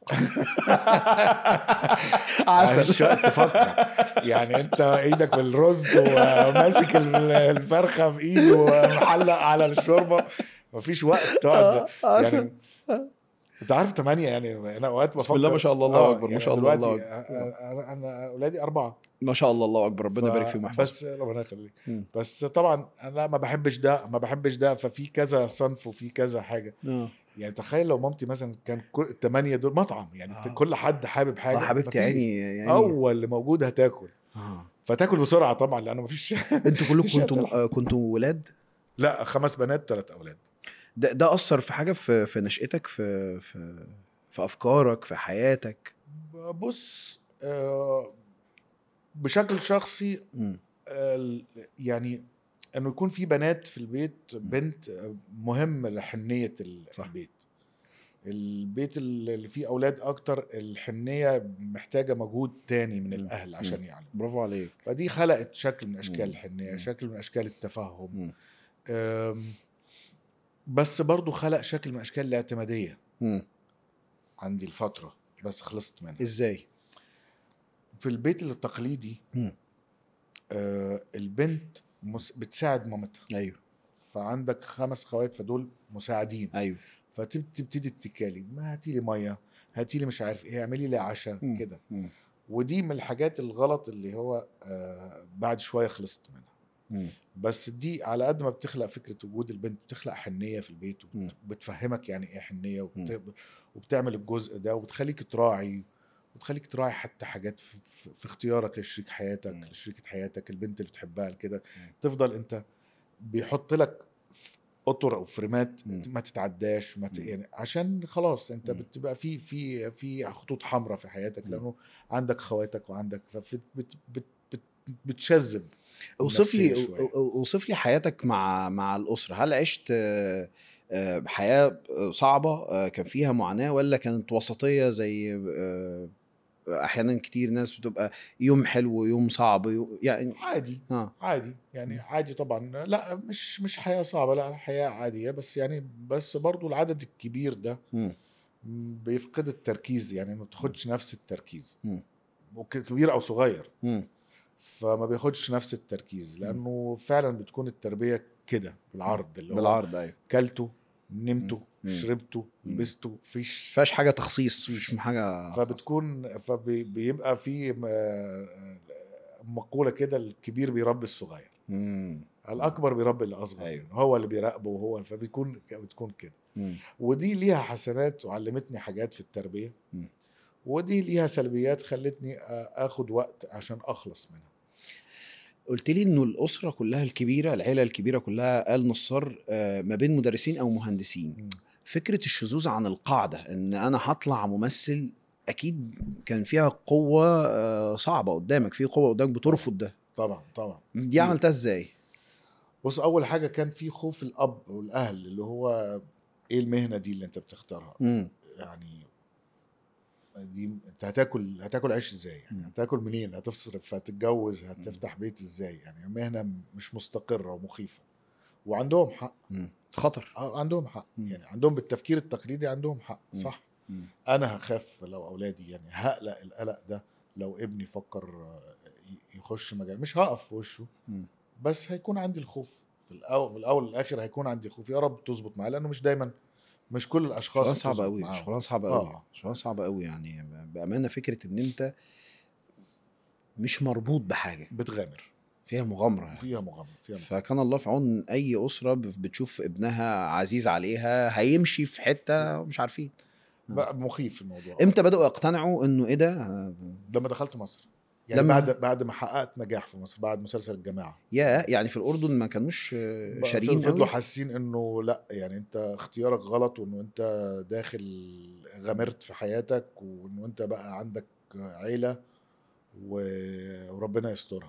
عسل. مش وقت تفكر يعني. انت ايدك بالرز وماسك الفرخه بايده ومحلق على الشوربه، ما فيش وقت تقعد يعني. انت عارف 8 يعني. انا اوقات بفكر بسم الله ما شاء الله، الله اكبر. يعني ما شاء الله، الله اكبر. انا اولادي 4 ما شاء الله، الله اكبر. ربنا يبارك فيهم ويحفظهم. بس ربنا يخليك. بس طبعا انا ما بحبش ده ففي كذا صنف وفي كذا حاجه. يعني تخيل لو مامتي مثلا كان 8 دول مطعم يعني. كل حد حابب حاجه. حبيبتي يعني اول اللي موجود هتاكل. فتاكل بسرعه طبعا لانه مفيش. انتوا كلكم كنتوا ولاد؟ لا 5 بنات 3 اولاد. ده اثر في حاجه في نشأتك، في افكارك، في حياتك؟ بص بشكل شخصي يعني انه يكون في بنات في البيت، بنت مهم لحنية البيت. البيت اللي فيه اولاد اكتر الحنية محتاجة مجهود تاني من الاهل عشان يعلم. برافو عليك. فدي خلقت شكل من اشكال الحنية، شكل من اشكال التفهم. بس برضو خلق شكل من اشكال الاعتمادية. عندي الفترة بس خلصت منها. ازاي؟ في البيت التقليدي البنت بتساعد مامتها. ايوه. فعندك 5 خوات فدول مساعدين. ايوه. فتبتدي تتكالي، ما هاتي لي ميه، هاتي لي مش عارف ايه، اعملي لي عشاء كده. ودي من الحاجات الغلط اللي هو بعد شويه خلصت منها. بس دي على قد ما بتخلق فكره وجود البنت، بتخلق حنيه في البيت وبتفهمك يعني ايه حنيه، وبتعمل الجزء ده وبتخليك تراعي، وتخليك تراعي حتى حاجات في اختيارك لشريك حياتك، لشريكه حياتك، البنت اللي بتحبها كده. تفضل انت بيحط لك اطر او فريمات ما تتعداش، يعني عشان خلاص انت بتبقى في خطوط حمراء في حياتك، لانه عندك خواتك وعندك بتشذب. اوصف لي حياتك مع الاسره. هل عشت حياه صعبه كان فيها معاناه، ولا كانت وسطيه زي احيانا كتير ناس بتبقى يوم حلو ويوم صعب يعني عادي؟ عادي يعني عادي طبعا. لا مش حياة صعبة، لا حياة عادية، بس يعني بس برضو العدد الكبير ده بيفقد التركيز، يعني ما بتاخدش نفس التركيز، كبير او صغير فما بياخدش نفس التركيز، لانه فعلا بتكون التربية كده بالعرض، اللي بالعرض. ايوه. كلته، نمته، شربته، لبسته، فيش حاجه تخصيص، فيش حاجه. فبيبقى في مقولة كده، الكبير بيربي الصغير، الأكبر بيربي الأصغر. أيوه. هو اللي بيراقبه، وهو بتكون كده. ودي ليها حسنات وعلمتني حاجات في التربية، ودي ليها سلبيات خلتني أخد وقت عشان أخلص منها. قلت لي إنه الأسرة كلها الكبيرة، العيلة الكبيرة كلها آل نصار ما بين مدرسين أو مهندسين. فكرة الشذوذ عن القاعدة إن أنا هطلع ممثل، أكيد كان فيها قوة صعبة قدامك، في قوة قدامك بترفض ده. طبعا. دي عملتها إزاي؟ بص، أول حاجة كان في خوف الأب والأهل، اللي هو إيه المهنة دي اللي أنت بتختارها؟ يعني دي انت هتاكل عيش ازاي؟ يعني هتاكل منين؟ هتصرف، هتتجوز، هتفتح بيت ازاي؟ يعني مهنة مش مستقرة ومخيفة، وعندهم حق. خطر. عندهم حق. يعني عندهم بالتفكير التقليدي عندهم حق. صح. انا هخاف لو اولادي، يعني هقلق القلق ده لو ابني فكر يخش مجال، مش هقف في وشه، بس هيكون عندي الخوف في الاول والاخر، هيكون عندي خوف. يا رب تظبط معاه، لانه مش دايما، مش كل الاشخاص صعبه قوي، شغلانه صعبه قوي يعني بامانه. فكره ان انت مش مربوط بحاجه، بتغامر فيها مغامره يعني. فيها مغامره. فكان الله في عون اي اسره بتشوف ابنها عزيز عليها هيمشي في حته مش عارفين. بقى مخيف الموضوع. امتى بدأوا يقتنعوا انه ايه ده؟ لما دخلت مصر، يعني بعد ما حققت نجاح في مصر، بعد مسلسل الجماعة. يعني في الأردن ما كانوش شارين قوي، فضلوا حاسين انه لا، يعني انت اختيارك غلط، وانه انت داخل غامرت في حياتك، وانه انت بقى عندك عيلة وربنا يسترها.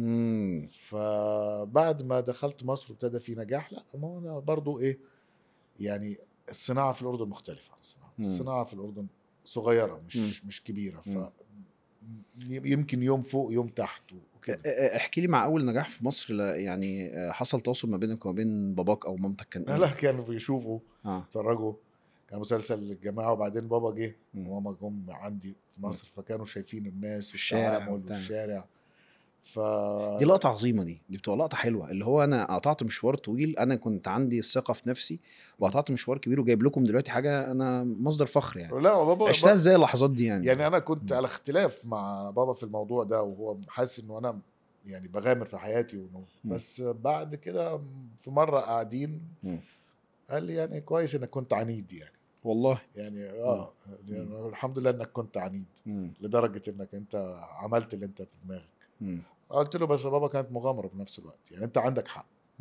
فبعد ما دخلت مصر وابتدى في نجاح، لا ما انا برضو ايه، يعني الصناعة في الأردن مختلفة عن الصناعة في الأردن صغيرة، مش كبيرة. يمكن يوم فوق يوم تحت وكده. احكي لي، مع اول نجاح في مصر يعني حصل تواصل ما بينك وما بين باباك او مامتك؟ كان لا كانوا بيشوفوا اتفرجوا، كان مسلسل الجماعة، وبعدين بابا جه وماما جم عندي في مصر، فكانوا شايفين الناس والتعامل والشارع. دي لقطة عظيمة، دي بتبقى لقطة حلوة، اللي هو أنا قطعت مشوار طويل، أنا كنت عندي الثقة في نفسي وقطعت مشوار كبير وجايب لكم دلوقتي حاجة أنا مصدر فخر يعني. لا بابا عشتها إزاي اللحظات دي يعني أنا كنت على اختلاف مع بابا في الموضوع ده، وهو حاسس إنه أنا يعني بغامر في حياتي بس بعد كده في مرة قاعدين قال لي يعني كويس إنك كنت عنيد، يعني والله يعني يعني الحمد لله إنك كنت عنيد لدرجة إنك أنت عملت اللي أنت في دماغك. قلت له بس بابا كانت مغامرة بنفس الوقت، يعني أنت عندك حق.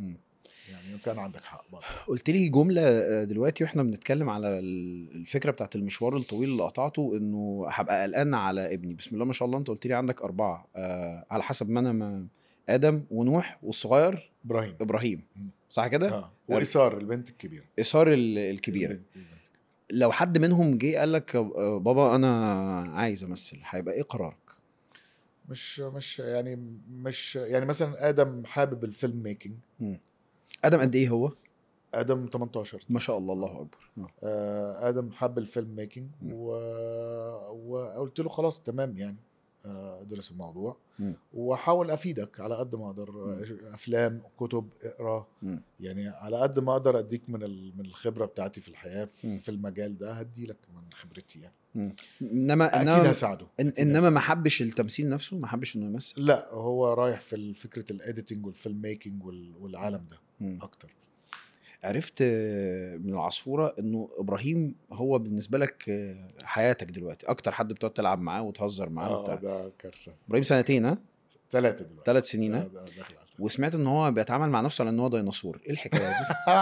يعني كان عندك حق برضه. قلت لي جمله دلوقتي واحنا بنتكلم على الفكره بتاعت المشوار الطويل اللي قطعته، انه هبقى قلقان على ابني. بسم الله ما شاء الله، انت قلت لي عندك 4 على حسب ما انا ادم ونوح والصغير ابراهيم، صح كده؟ وإثار البنت الكبيره، إثار الكبيره. لو حد منهم جه قال لك بابا انا عايز امثل، هيبقى ايه قرارك؟ مش يعني مثلا ادم حابب الفيلم ميكنج. ادم قد ايه هو؟ ادم 18 ما شاء الله، الله اكبر. ادم حب الفيلم ميكنج وقلت له خلاص تمام يعني درس الموضوع وحاول افيدك على قد ما اقدر. افلام، كتب، اقرا، يعني على قد ما اقدر اديك من الخبره بتاعتي في الحياه في المجال ده، هدي لك من خبرتي يعني. انما اكيد هساعده. انما ما حبش التمثيل نفسه، ما حبش انه يمثل. لا هو رايح في فكره الايديتنج والفيلم ميكنج والعالم ده اكتر. عرفت من العصفورة انه ابراهيم هو بالنسبة لك حياتك دلوقتي، اكتر حد بتقعد تلعب معاه وتهزر معاه وبتاع. ده كارثة. ابراهيم 2 سنين 3 دلوقتي. 3 سنين وسمعت ان هو بيتعامل مع نفسه على ان هو ديناصور. ايه الحكاية دي؟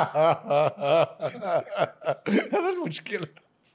هذا المشكلة.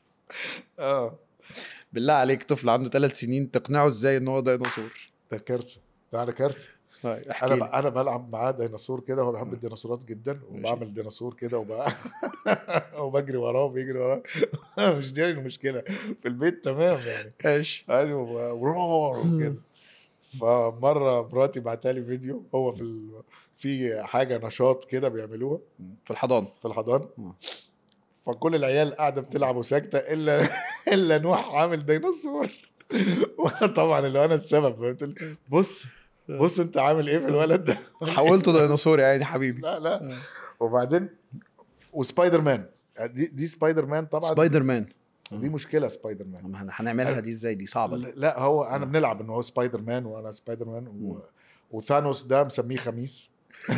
بالله عليك، طفل عنده 3 سنين تقنعه ازاي ان هو ديناصور؟ ده كارثة، ده كارثة. انا بلعب معاه ديناصور كده، هو بيحب الديناصورات جدا، وبعمل ديناصور كده وبجري وراه وبيجري وراه. مش دي المشكله في البيت، تمام يعني. ايش ايوه وكده. فمره مراتي بعتها لي فيديو، هو في حاجه نشاط كده بيعملوها في الحضانه. فكل العيال قاعده بتلعب وساكته الا نوح عامل ديناصور. وانا طبعا اللي انا السبب، قلت بص انت عامل ايه في الولد ده؟ حولته ديناصور يعني حبيبي. لا وبعدين وسبايدر مان، دي سبايدر مان طبعا. سبايدر مان دي مشكله. سبايدر مان هنعملها دي ازاي؟ دي صعبه. لا هو انا بنلعب انه هو سبايدر مان وانا سبايدر مان وثانوس ده مسميه خميس.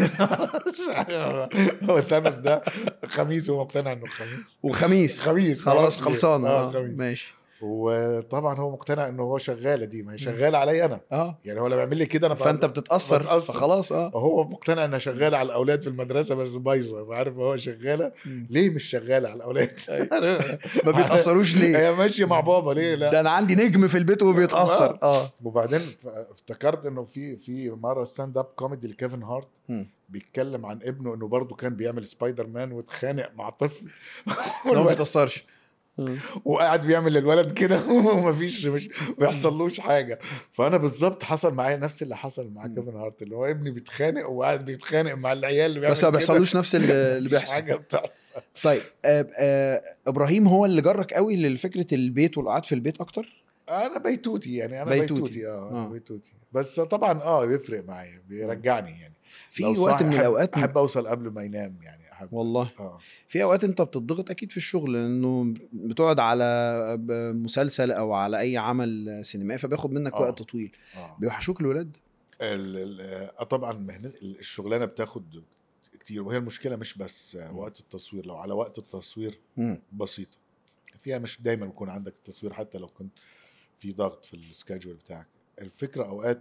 هو ثانوس ده خميس، هو مقتنع انه خميس خلاص خلصانه. ماشي. وطبعا هو مقتنع انه هو شغاله دي، ما هي شغاله علي انا. يعني هو لما بيعمل لي كده انا فانت بتتاثر فخلاص. هو مقتنع انها شغاله على الاولاد في المدرسه بس بايظه، عارف هو شغاله ليه مش شغاله على الاولاد. ما بيتاثروش ليه؟ هي ماشيه مع بابا ليه؟ لا ده انا عندي نجم في البيت وبيتاثر. وبعدين افتكرت انه في مره ستاند اب كوميدي لكيفن هارت بيتكلم عن ابنه انه برضو كان بيعمل سبايدر مان واتخانق مع طفل ما بيتاثرش وقاعد بيعمل للولد كده ومفيش مش بيحصلوش حاجه. فانا بالظبط حصل معايا نفس اللي حصل مع كيفن هارت، اللي هو ابني بيتخانق وقاعد بيتخانق مع العيال اللي بيعمل بس ما بيحصلوش نفس اللي بيحصل. حاجه بتحصل. طيب ابراهيم هو اللي جرك قوي لفكره البيت والقعاد في البيت اكتر؟ انا بيتوتي يعني، انا بيتوتي بيتوتي، بس طبعا بيفرق معايا، بيرجعني يعني. في وقت من الاوقات احب اوصل قبل ما ينام يعني، والله. في اوقات انت بتضغط اكيد في الشغل، لانه بتقعد على مسلسل او على اي عمل سينمائي فبياخد منك وقت طويل. بيوحشوك الولاد؟ طبعا الشغلانه بتاخد كتير، وهي المشكله مش بس وقت التصوير. لو على وقت التصوير بسيطه فيها، مش دايما يكون عندك التصوير حتى لو كنت في ضغط في السكادجول بتاعك. الفكره اوقات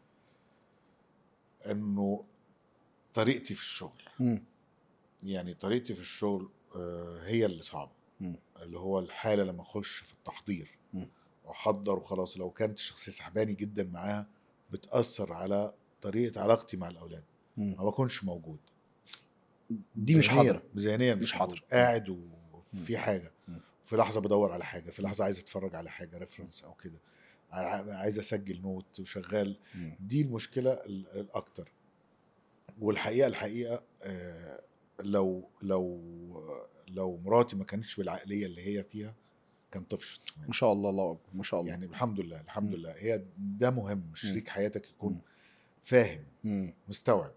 انه طريقتي في الشغل يعني طريقتي في الشغل هي اللي صعبة. اللي هو الحالة لما اخش في التحضير واحضر وخلاص، لو كانت الشخصية سحباني جدا معاها بتأثر على طريقة علاقتي مع الأولاد. ما بكونش موجود، دي مش حاضرة ذهنيا، مش حاضر. قاعد وفي حاجة، في لحظة بدور على حاجة، في لحظة عايز اتفرج على حاجة ريفرنس او كده، عايز اسجل نوت وشغال. دي المشكلة الأكتر. والحقيقة لو مراتي ما كانتش بالعقلية اللي هي فيها كان طفشت. ما شاء الله، الله ما شاء الله. يعني الحمد لله هي ده مهم. شريك حياتك يكون فاهم مستوعب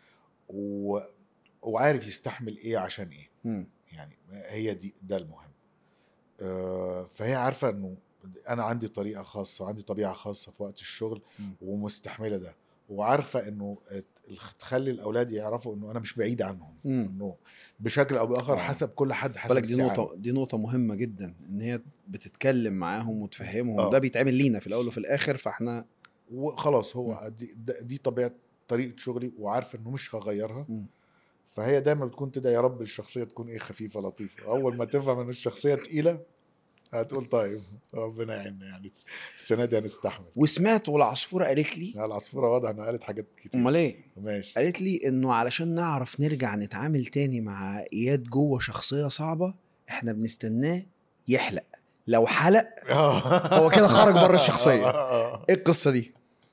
وعارف يستحمل ايه عشان ايه. يعني هي ده المهم. فهي عارفة انه انا عندي طريقة خاصة، عندي طبيعة خاصة في وقت الشغل ومستحملة ده، وعارفة انه تخلي الاولاد يعرفوا انه انا مش بعيد عنهم، انه بشكل او باخر حسب كل حد حسب استيعابه. دي نقطة مهمة جدا، ان هي بتتكلم معاهم وتفهمهم. ده بيتعمل لينا في الاول وفي الاخر، فاحنا وخلاص هو دي طبيعة طريقة شغلي، وعارفة انه مش هغيرها. فهي دايما بتكون تدعي يا رب الشخصيه تكون ايه خفيفه لطيفه. اول ما تفهم ان الشخصيه تقيله هتقول طيب ربنا يعيننا يعني السنه دي هنستحمل. وسمعت والعصفوره قالت لي، العصفوره واضح انها قالت حاجات كتير. امال ايه؟ ماشي. قالت لي انه علشان نعرف نرجع نتعامل تاني مع اياد جوه شخصيه صعبه احنا بنستناه يحلق، لو حلق هو كده خرج بره الشخصيه. ايه القصه دي؟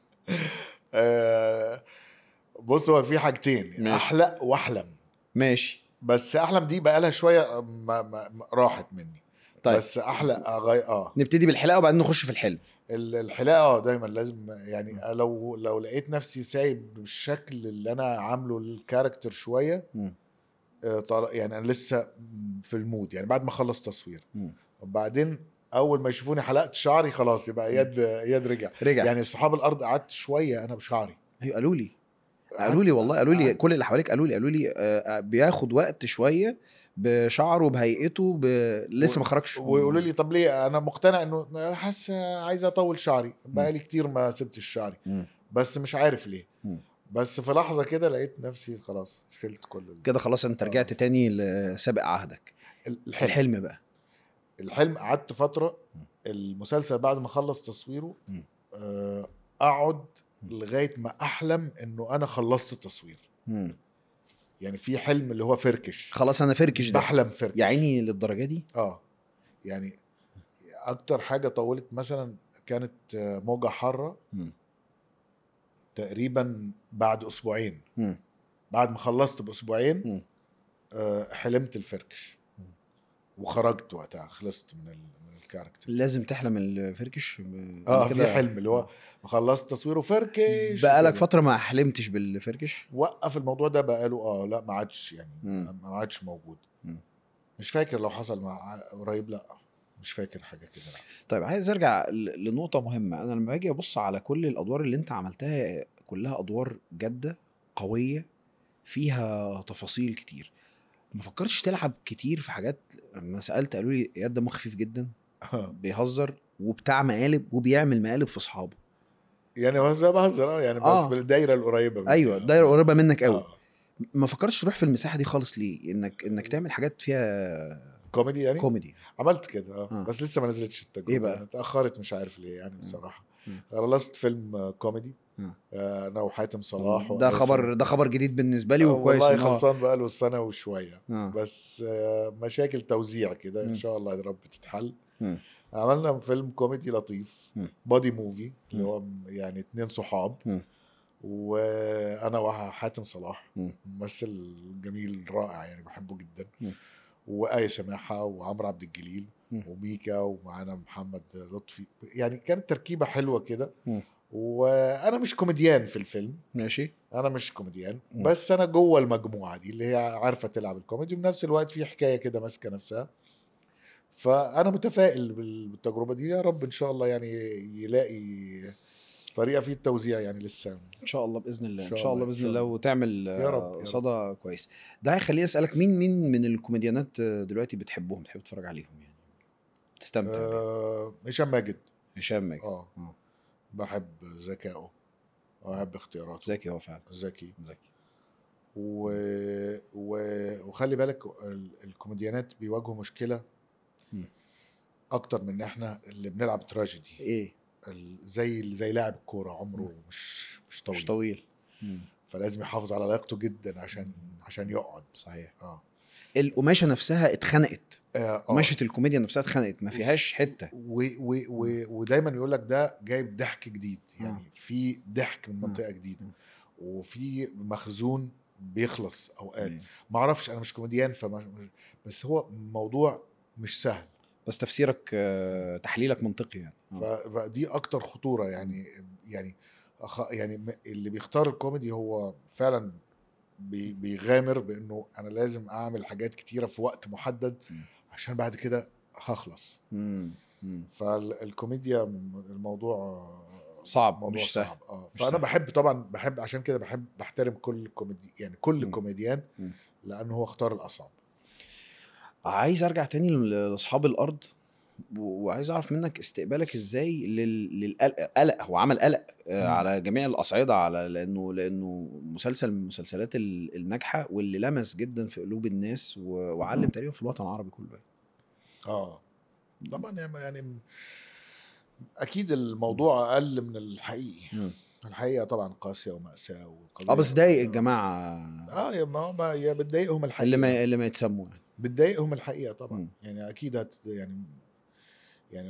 بص هو في حاجتين، ماشي. احلق واحلم. ماشي. بس احلم دي بقى لها شويه راحت مني. طيب. بس احلق نبتدي بالحلاقه وبعدين نخش في الحلم. الحلاقه دايما لازم يعني لو لقيت نفسي سايب بالشكل اللي انا عامله الكاركتر شويه يعني انا لسه في المود يعني بعد ما اخلص تصوير. وبعدين اول ما يشوفوني حلقت شعري خلاص يبقى يد رجع. يعني اصحاب الارض قعدت شويه انا بشعري. ايوه قالوا لي والله قالوا لي كل اللي حواليك قالوا لي بياخد وقت شويه بشعره بهيئته لسه ما خرجش. ويقولوا لي طب ليه؟ انا مقتنع انه انا حاسس عايز اطول شعري بقالي كتير ما سبت الشعري بس مش عارف ليه. بس في لحظه كده لقيت نفسي خلاص شلت كل كده خلاص انت رجعت تاني لسابق عهدك. الحلم بقى الحلم قعدت فتره المسلسل بعد ما خلص تصويره اقعد لغايه ما احلم انه انا خلصت التصوير. يعني في حلم اللي هو فركش، خلاص انا فركش ده بحلم فركش يا عيني للدرجه دي. يعني اكتر حاجه طولت مثلا كانت موجة حارة تقريبا بعد اسبوعين. بعد ما خلصت باسبوعين حلمت الفركش وخرجت وقتها خلصت من الكاركتر. لازم تحلم الفركش في حلم اللي هو خلصت تصويره فركش. بقالك فتره ما حلمتش بالفركش؟ وقف الموضوع ده بقاله لا ما عادش يعني ما عادش موجود. مش فاكر لو حصل مع قريب، لا مش فاكر حاجه كده. طيب عايز ارجع لنقطه مهمه. انا لما باجي ابص على كل الادوار اللي انت عملتها كلها ادوار جاده قويه فيها تفاصيل كتير، ما فكرتش تلعب كتير في حاجات؟ لما سالت قالوا لي اياد دمه خفيف جدا بيهزر وبتاع مقالب وبيعمل مقالب في اصحابه. يعني بهزر يعني بس بالدايره القريبه منك. ايوه الدايره القريبه منك قوي. ما فكرتش تروح في المساحه دي خالص ليه؟ انك تعمل حاجات فيها كوميدي يعني. كوميدي عملت كده بس لسه ما نزلتش التجربه. ايه بقى؟ يعني اتاخرت مش عارف ليه يعني بصراحه. خلصت فيلم كوميدي انا وحاتم صلاح. ده خبر جديد بالنسبه لي وكويس. والله خلصان بقى له سنه وشويه بس مشاكل توزيع كده ان شاء الله يا رب تتحل. عملنا فيلم كوميدي لطيف بودي موفي اللي هو يعني 2 صحاب وانا وحاتم صلاح ممثل جميل رائع يعني بحبه جدا وآية سماحة وعمرو عبد الجليل وميكا ومعانا محمد لطفي. يعني كانت تركيبة حلوة كده. وانا مش كوميديان في الفيلم. ماشي. انا مش كوميديان بس انا جوه المجموعة دي اللي هي عارفة تلعب الكوميدي وبنفس الوقت في حكاية كده ماسكة نفسها. فانا متفائل بالتجربة دي. يا رب ان شاء الله يعني يلاقي طريقه في التوزيع يعني لسه ان شاء الله باذن الله. ان شاء الله باذن الله وتعمل صدى كويس. ده هيخليني اسالك مين من الكوميديانات دلوقتي بتحبهم تحب تتفرج عليهم يعني تستمتع هشام ماجد. بحب ذكائه وبحب اختياراته. ذكي هو فعلا ذكي. وخلي بالك الكوميديانات بيواجهوا مشكله اكتر من احنا اللي بنلعب تراجيدي. ايه؟ زي لاعب الكوره عمره مش طويل. فلازم يحافظ على لياقته جدا عشان يقعد. صحيح. القماشه نفسها اتخنقت. قماشه الكوميديا نفسها اتخنقت ما فيهاش حته. ودايما يقول لك ده جايب ضحك جديد يعني في ضحك من منطقه جديده وفي مخزون بيخلص اوقات. ما اعرفش انا مش كوميديان بس هو موضوع مش سهل. بس تفسيرك تحليلك منطقي يعني. فدي اكتر خطوره يعني اللي بيختار الكوميدي هو فعلا بيغامر بانه انا لازم اعمل حاجات كتيره في وقت محدد عشان بعد كده هخلص. فالكوميديا الموضوع صعب مش سهل. فانا بحب عشان كده بحترم كل كوميدي يعني كل كوميديان لانه هو اختار الاصعب. عايز ارجع تاني لاصحاب الارض وعايز اعرف منك استقبالك ازاي للقلق. هو عمل قلق على جميع الاصعده، على لانه مسلسل من المسلسلات الناجحه واللي لمس جدا في قلوب الناس وعلم تقريبا في الوطن العربي كله. طبعا يعني اكيد الموضوع اقل من الحقيقي. الحقيقه طبعا قاسيه ومأساة والقضيه بس ضايق الجماعه. يا ما يا بتضايقهم الحقيقه اللي ما يتسموا يعني. بتضايقهم الحقيقه طبعا. يعني اكيد يعني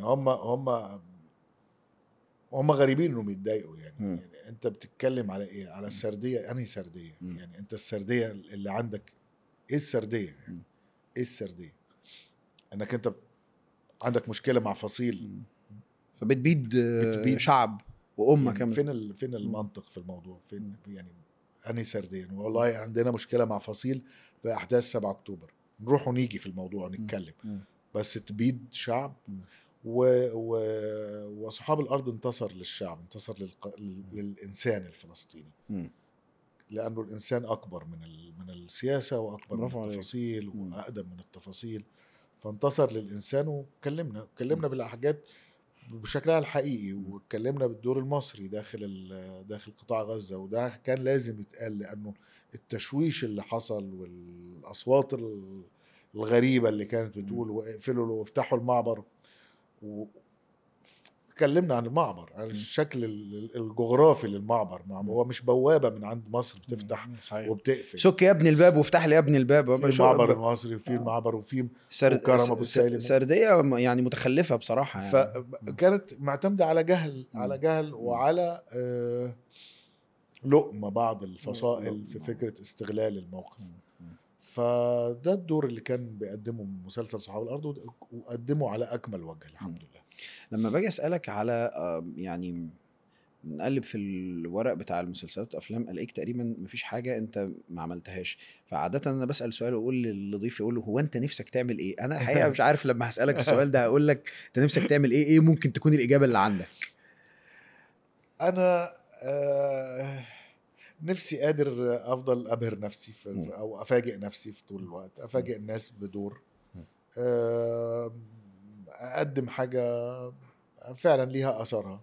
هم غريبين انهم يتضايقوا يعني انت بتتكلم على ايه؟ على السرديه. انهي سرديه؟ يعني انت السرديه اللي عندك ايه؟ السرديه يعني ايه السرديه؟ انك انت عندك مشكله مع فصيل فبتبيد شعب وامه يعني كامله. فين المنطق في الموضوع؟ فين يعني انهي سرديه؟ والله عندنا مشكله مع فصيل في احداث 7 اكتوبر، نروح ونيجي في الموضوع ونتكلم. بس تبيد شعب وصحاب الارض انتصر للشعب، انتصر للانسان الفلسطيني. لانه الانسان اكبر من السياسه واكبر من التفاصيل واقدم من التفاصيل، فانتصر للانسان. وكلمنا بالحاجات بشكلها الحقيقي، واتكلمنا بالدور المصري داخل قطاع غزه، وده كان لازم يتقال لانه التشويش اللي حصل والاصوات الغريبه اللي كانت بتقول واقفلوا وافتحوا المعبر. واتكلمنا عن المعبر، عن الشكل الجغرافي للمعبر. هو مش بوابه من عند مصر بتفتح وبتقفل. شك يا ابن الباب وافتح لي يا ابن الباب. في المعبر المصري وفي المعبر وفي كرم ابو سالم. سرديه يعني متخلفه بصراحه يعني. فكانت معتمده على جهل وعلى لقمه بعض الفصائل في فكره استغلال الموقف. فده الدور اللي كان بيقدمه مسلسل صحاب الارض، وقدمه على اكمل وجه الحمد لله. لما باجي اسالك على يعني نقلب في الورق بتاع المسلسلات والافلام، الاقيك تقريبا مفيش حاجه انت ما عملتهاش. فعاده انا بسال سؤال واقول للضيف، يقول له هو انت نفسك تعمل ايه؟ انا الحقيقه مش عارف لما هسالك السؤال ده هقول لك انت نفسك تعمل ايه ممكن تكون الاجابه اللي عندك. انا نفسي قادر افضل ابهر نفسي او افاجئ نفسي في طول الوقت، افاجئ الناس بدور، اقدم حاجه فعلا ليها اثرها.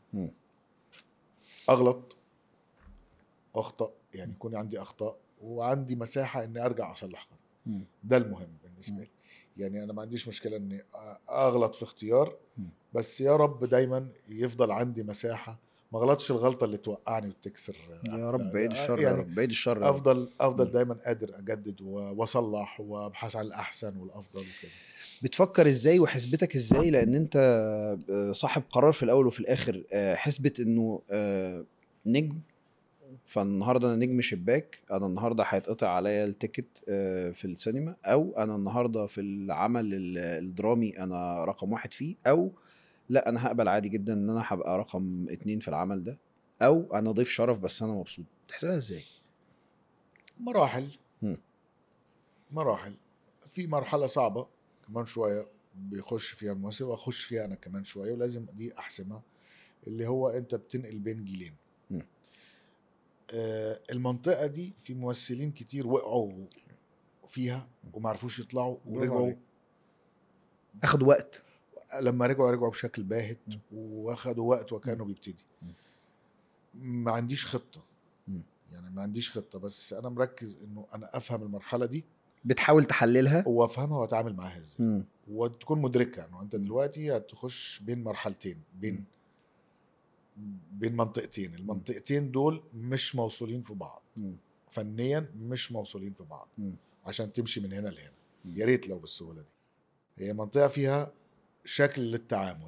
اغلط اخطا، يعني يكون عندي اخطاء وعندي مساحه اني ارجع اصلح خطأ. ده المهم بالنسبه لي. يعني انا ما عنديش مشكله اني اغلط في اختيار، بس يا رب دايما يفضل عندي مساحه ما غلطش الغلطه اللي توقعني وتكسر. يا رب بعيد الشر يعني، يا رب بعيد الشر. افضل دايما قادر اجدد واصلح وابحث عن الاحسن والافضل وكده. بتفكر ازاي وحسبتك ازاي؟ لان انت صاحب قرار في الاول وفي الاخر. حسبت انه نجم، فالنهارده انا نجم شباك، انا النهارده هيتقطع عليا التيكت في السينما، او انا النهارده في العمل الدرامي انا رقم 1 فيه، او لا انا هقبل عادي جدا ان انا هبقى رقم 2 في العمل ده، او انا ضيف شرف بس انا مبسوط. تحسبها ازاي؟ مراحل. في مرحله صعبه كمان شويه بيخش فيها الممثل، واخش فيها انا كمان شويه، ولازم دي احسمها، اللي هو انت بتنقل بين جيلين. المنطقه دي في ممثلين كتير وقعوا فيها وما عرفوش يطلعوا ورجعوا، اخدوا وقت. لما رجعوا بشكل باهت واخدوا وقت وكانوا بيبتدي. ما عنديش خطه، يعني ما عنديش خطه، بس انا مركز انه انا افهم المرحله دي، بتحاول تحللها وافهمها واتعامل معاها ازاي، وتكون مدركه انه انت دلوقتي هتخش بين مرحلتين، بين منطقتين. المنطقتين دول مش موصولين في بعض، فنيا مش موصولين في بعض عشان تمشي من هنا لهنا. يا ريت لو بالسهوله دي. هي منطقه فيها شكل للتعامل،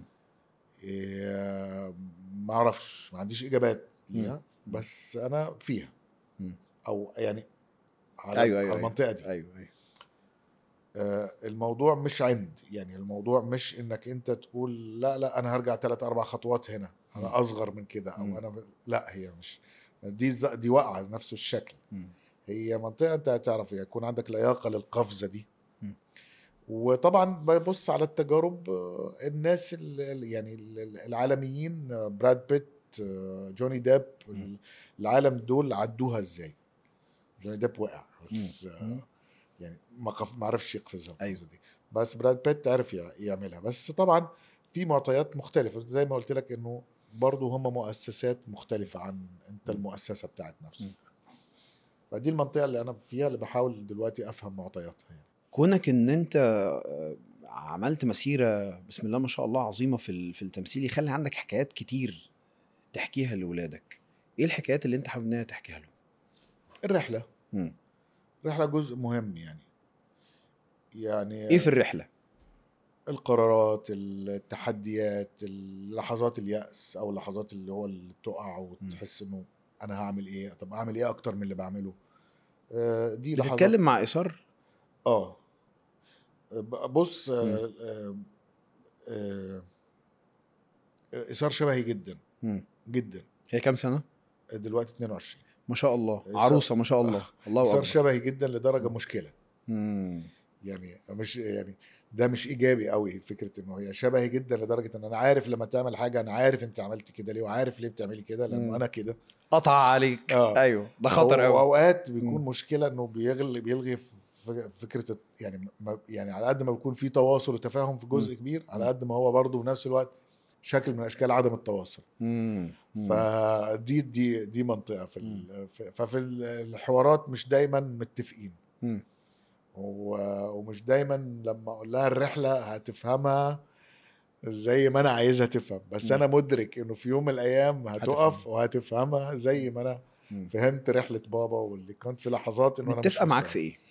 ما اعرفش، ما عنديش اجابات ليها، بس انا فيها او يعني على أيوة. المنطقه دي. أيوة. الموضوع مش يعني الموضوع مش انك انت تقول لا انا هرجع 3-4 خطوات هنا، انا اصغر من كده، او انا لا، هي مش دي واقعه نفس الشكل. هي منطقه انت هتعرف يكون عندك لياقه للقفزه دي. وطبعا ببص على التجارب، الناس يعني العالميين، براد بيت، جوني ديب، العالم دول عدوها ازاي. جوني ديب وقع بس يعني ما عرفش يقفزها أيوة. دي. بس براد بيت عرف يعملها. بس طبعا في معطيات مختلفة زي ما قلت لك انه برضو هم مؤسسات مختلفة عن انت المؤسسة بتاعت نفسك. فدي المنطقة اللي انا فيها اللي بحاول دلوقتي افهم معطياتها يعني. كونك ان انت عملت مسيرة بسم الله ما شاء الله عظيمة في التمثيل، يخلي عندك حكايات كتير تحكيها لولادك. ايه الحكايات اللي انت حابب انها تحكيها لهم؟ الرحلة. الرحلة جزء مهم يعني ايه في الرحلة؟ القرارات، التحديات، لحظات اليأس او لحظات اللي هو اللي تقع وتحس انه انا هعمل ايه، طب اعمل ايه اكتر من اللي بعمله. دي لحظات. بتتكلم مع إصار؟ بص إصار شبهي جدا جدا. هي كام سنة دلوقتي 22 ما شاء الله، عروسة ما شاء الله. الله إصار أكبر. شبهي جدا لدرجة مشكلة. يعني مش يعني ده مش ايجابي قوي فكره انه هي شبهي جدا لدرجه ان انا عارف لما تعمل حاجه انا عارف انت عملت كده ليه وعارف ليه بتعملي كده لانه انا كده قطع عليك. ايوه ده خطر قوي. واوقات بيكون مشكله انه بيلغي فكره يعني على قد ما بيكون في تواصل وتفاهم في جزء كبير، على قد ما هو برضه بنفس الوقت شكل من اشكال عدم التواصل. فدي منطقه ففي الحوارات مش دايما متفقين. ومش دايما لما اقول لها الرحله هتفهمها زي ما انا عايزها تفهم، بس انا مدرك انه في يوم من الايام هتقف وهتفهمها زي ما انا فهمت رحله بابا، واللي كنت في لحظات انه انا مش معاك في ايه؟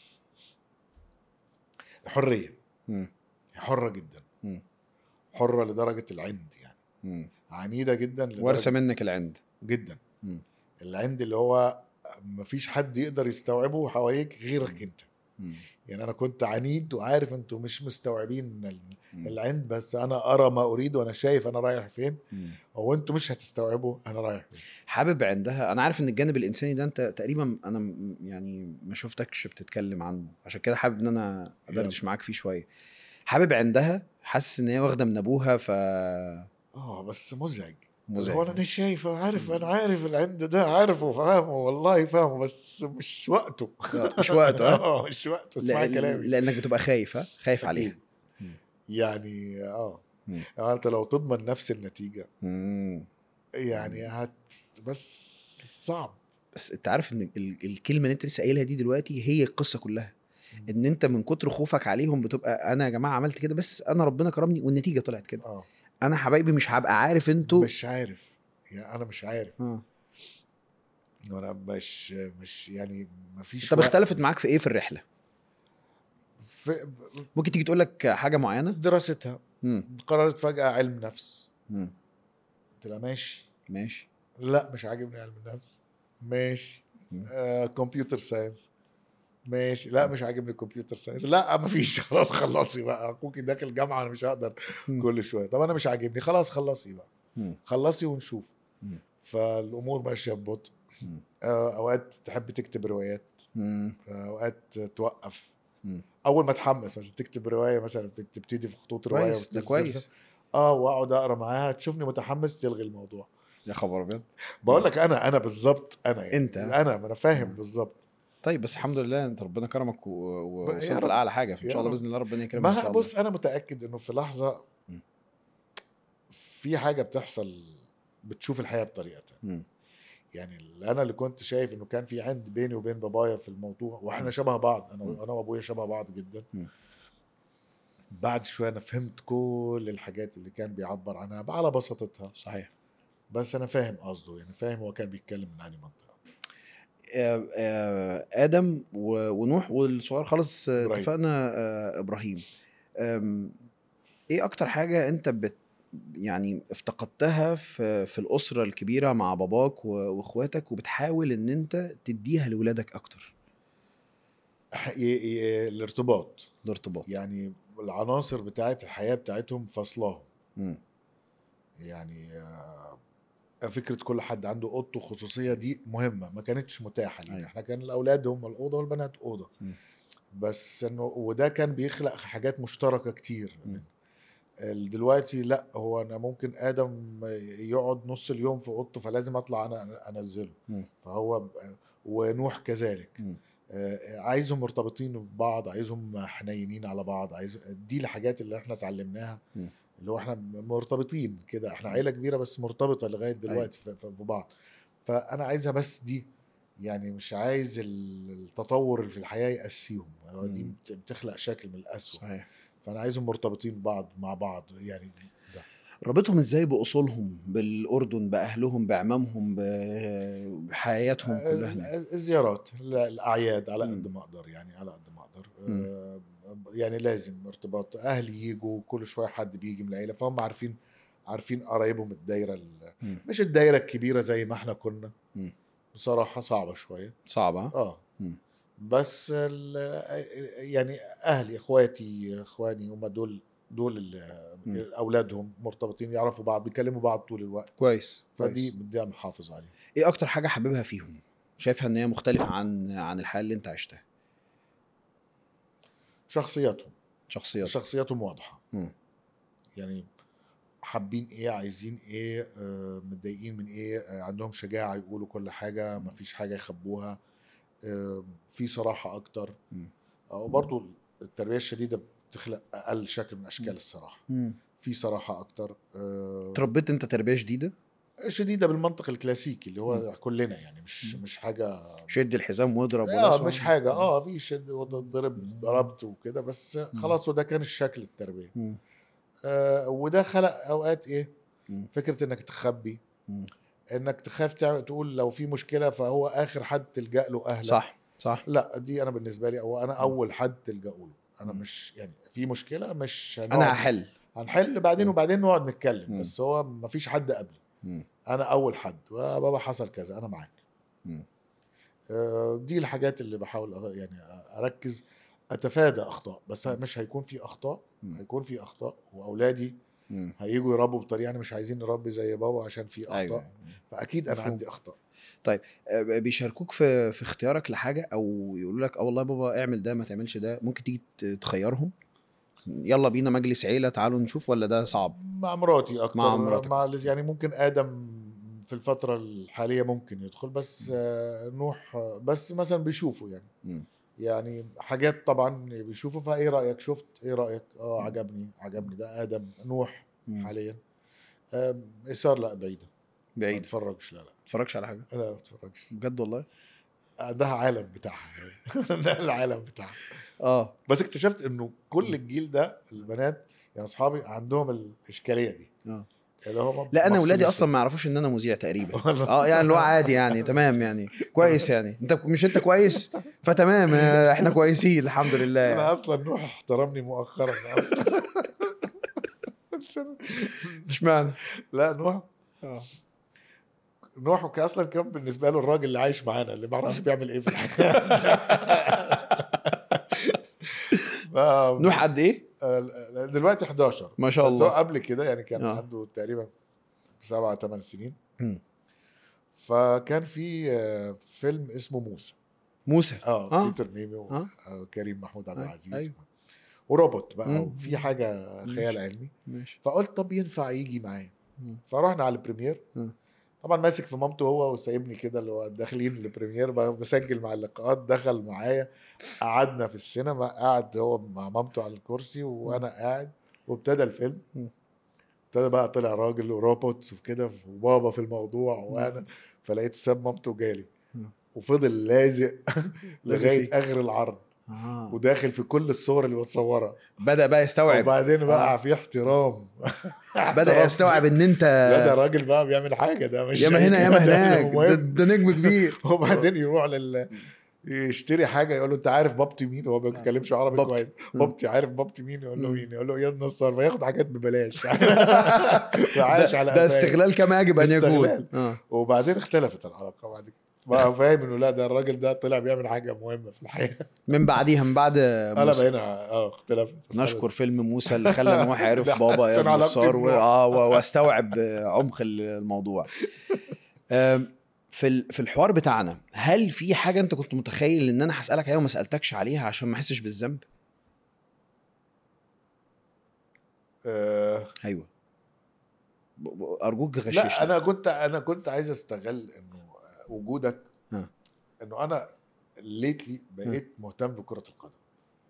حريه. حره جدا. حره لدرجه العند يعني. عنيده جدا لدرجه ورثه منك العند جدا. العند اللي هو مفيش حد يقدر يستوعبه حواليك غيرك انت. يعني انا كنت عنيد وعارف انتوا مش مستوعبين العند، بس انا ارى ما اريد وانا شايف انا رايح فين، هو انتوا مش هتستوعبوا انا رايح فين. حابب عندها. انا عارف ان الجانب الانساني ده انت تقريبا انا يعني ما شفتكش بتتكلم عنه، عشان كده حابب ان انا ادردش معاك فيه شويه. حابب عندها، حاسس ان هي واخده من ابوها بس مزعج. هو انا مش شايف، انا عارف العند ده، عارفه وفاهمه والله فاهمه، بس مش وقته. مش وقته. مش وقته. اسمع كلامي لانك بتبقى خايف خايف عليها يعني. انت لو تضمن نفس النتيجه يعني بس صعب. بس انت عارف ان الكلمه اللي انت لسه قايلها دي دلوقتي هي القصه كلها. ان انت من كتر خوفك عليهم بتبقى انا يا جماعه عملت كده بس انا ربنا كرمني والنتيجه طلعت كده. انا حبايبي مش هبقى عارف انتوا مش عارف يعني. انا مش عارف. انا مش يعني مفيش. طب اختلفت معاك في ايه في الرحله؟ ممكن تيجي تقول لك حاجه معينه؟ دراستها. قررت فجاه علم نفس. قلت لها ماشي. لا مش عاجبني علم النفس. ماشي. كمبيوتر ساينس. ماشي. لا مش عاجبني الكمبيوتر ساينس. لا مفيش. خلاص خلصي بقى، اخوكي داخل جامعه انا مش هقدر كل شويه. طب انا مش عاجبني. خلاص خلصي بقى. خلصي ونشوف. فالامور ماشيه ببطء. اوقات تحب تكتب روايات، اوقات توقف. اول ما تحمس مثلا تكتب روايه، مثلا تبتدي في خطوط روايه ده كويس. واقعد اقرا معاها، تشوفني متحمس تلغي الموضوع. يا خبر ابيض. بقول لك انا بالظبط انا يعني انت انا فاهم بالظبط. طيب بس الحمد لله انت ربنا كرمك ووصلت لاعلى حاجه، فان شاء الله باذن الله ربنا يكرمك ان شاء الله. بص انا متاكد انه في لحظه في حاجه بتحصل بتشوف الحياه بطريقه ثانيه. يعني انا اللي كنت شايف انه كان في عند بيني وبين بابايا في الموضوع، واحنا شبه بعض، انا وابويا شبه بعض جدا. بعد شويه انا فهمت كل الحاجات اللي كان بيعبر عنها على بساطتها. صحيح. بس انا فاهم قصده، يعني فاهم هو كان بيتكلم من انهي منطقه. ادم ونوح والصغير خالص اتفقنا ابراهيم. ايه اكتر حاجه انت يعني افتقدتها في الاسره الكبيره مع باباك واخواتك وبتحاول ان انت تديها لولادك اكتر؟ الارتباط. يعني العناصر بتاعت الحياه بتاعتهم فصلاهم. يعني فكرة كل حد عنده اوضته خصوصية دي مهمة، ما كانتش متاحة لينا. احنا كان الاولاد هم الاوضة والبنات اوضة. بس انه وده كان بيخلق حاجات مشتركة كتير. دلوقتي لا، هو انا ممكن ادم يقعد نص اليوم في اوضته فلازم اطلع انا انزله. فهو ونوح كذلك. عايزهم مرتبطين ببعض، عايزهم حنينين على بعض، دي الحاجات اللي احنا اتعلمناها، اللي هو احنا مرتبطين كده، احنا عيلة كبيرة بس مرتبطة لغاية دلوقتي في بعض. فانا عايزها بس دي، يعني مش عايز التطور اللي في الحياة يقسيهم، دي بتخلق شكل من القسوة. صحيح. فانا عايزهم مرتبطين ببعض مع بعض يعني. ده ربطهم ازاي بأصولهم، بالأردن، بأهلهم، بعمامهم، بحياتهم كلها هناك؟ الزيارات، الأعياد على قد ما أقدر، يعني على قد ما أقدر. يعني لازم ارتباط، أهلي يجوا كل شوية، حد بيجي من العيلة، فهم عارفين قرايبهم. الدايرة مش الدايرة الكبيرة زي ما احنا كنا، بصراحة صعبة شوية. صعبة. بس يعني أهلي، إخواني هم دول أولادهم مرتبطين، يعرفوا بعض، بيكلموا بعض طول الوقت. كويس. فدي محافظ عليه. ايه اكتر حاجة حبيبها فيهم، شايفها ان هي مختلفة عن الحياة اللي انت عشتها؟ شخصياتهم واضحة. يعني حابين ايه، عايزين ايه، متضايقين من ايه، عندهم شجاعة يقولوا كل حاجة، مفيش حاجة يخبوها، في صراحة اكتر. وبرضو التربية الشديدة بتخلق اقل شكل من اشكال الصراحة. في صراحة اكتر. تربيت انت تربية شديدة بالمنطق الكلاسيكي اللي هو كلنا، يعني مش حاجة شد الحزام واضرب ولا مش حاجة في شد ضربت وكده، بس خلاص. وده كان الشكل التربية. وده خلق اوقات ايه، فكرة انك تخبي، انك تخاف تقول لو في مشكلة فهو اخر حد تلجأ له اهلك. صح. لا، دي انا بالنسبة لي انا اول حد تلجأ له. انا مش يعني في مشكلة مش انا هنحل بعدين وبعدين نقعد نتكلم، بس هو مفيش حد قبلي. انا اول حد، بابا حصل كذا انا معاك. دي الحاجات اللي بحاول يعني اركز اتفادى اخطاء، بس مش هيكون في اخطاء. هيكون في اخطاء، واولادي هيجوا يربوا بطريقه، يعني مش عايزين نربي زي بابا عشان في اخطاء. أيوة. فاكيد انا عندي اخطاء. طيب بيشاركوك في اختيارك لحاجه، او يقولوا لك والله بابا اعمل ده ما تعملش ده، ممكن تيجي تخيرهم، يلا بينا مجلس عيله تعالوا نشوف، ولا ده صعب؟ مع مراتي اكتر، مع مراتك يعني ممكن ادم في الفتره الحاليه ممكن يدخل، بس نوح بس مثلا بيشوفوا يعني يعني حاجات طبعا بيشوفوا، فايه رايك، شفت ايه رايك، عجبني ده. ادم، نوح حاليا. إيثار لا، بعيده. ما اتفرجش. لا اتفرجش على حاجه. لا، ما اتفرجش بجد والله. ده عالم بتاعها. ده العالم بتاعها. بس اكتشفت انه كل الجيل ده البنات يعني اصحابي عندهم الاشكاليه دي. لا انا ولادي اصلا ما يعرفوش ان انا مذيع تقريبا. يعني اللي هو عادي يعني تمام يعني كويس، يعني انت مش كويس فتمام، احنا كويسين الحمد لله يعني. انا اصلا نوح احترمني مؤخرا اصلا. مش معنى لا نوح اصلا كان بالنسبه له الراجل اللي عايش معانا، اللي ما اعرفش بيعمل ايه في الحياه. نوح قد ايه دلوقتي 11 ما شاء الله. بس هو قبل كده يعني كان عنده تقريبا 7-8 سنين. فكان في فيلم اسمه موسى. بيتر ميمي وكريم محمود عبد العزيز. وروبوت بقى، وفي حاجه خيال علمي. فقلت طب ينفع يجي معايا. فرحنا على البريمير. طبعا ماسك في مامته هو وسايبني كده، اللي هو داخلين البريمير بسجل مع اللقاءات. دخل معايا، قعدنا في السينما، قعد هو مع مامته على الكرسي وانا قاعد، وابتدى الفيلم. ابتدى بقى طلع راجل وروبوت وكده، وبابا في الموضوع وانا. فلقيته ساب مامته وجالي، وفضل لازق لغايه اخر العرض. وداخل في كل الصور اللي بتصورها. بدأ بقى يستوعب، وبعدين بقى في احترام. بدأ يستوعب ان انت لا ده راجل بقى بيعمل حاجه، ده مش ياما هنا ياما هناك، ده نجم كبير. وبعدين يروح يشتري حاجه، يقول له انت عارف بابتي مين؟ هو ما بيتكلمش عربي كويس. بابتي، عارف بابتي مين؟ يقول له مين؟ يقول له يا نصار. فياخد حاجات ببلاش. عايش على ده استغلال كما يجب ان يكون. وبعدين اختلفت العلاقه بعد كده، بقى فاهم انه لا ده الراجل ده طلع بيعمل حاجه مهمه في الحياه. من بعد موسى بقينا اختلفت. نشكر فيلم موسى اللي خلى نوح عرف بابا يا نصار واستوعب عمق الموضوع. في الحوار بتاعنا، هل في حاجه انت كنت متخيل ان انا هسالك عليها وما سالتكش عليها عشان ما احسش بالذنب؟ ايوه ارجوك غششني. لا انا كنت عايز استغل انه وجودك، انه انا ليتلي بقيت مهتم بكرة القدم.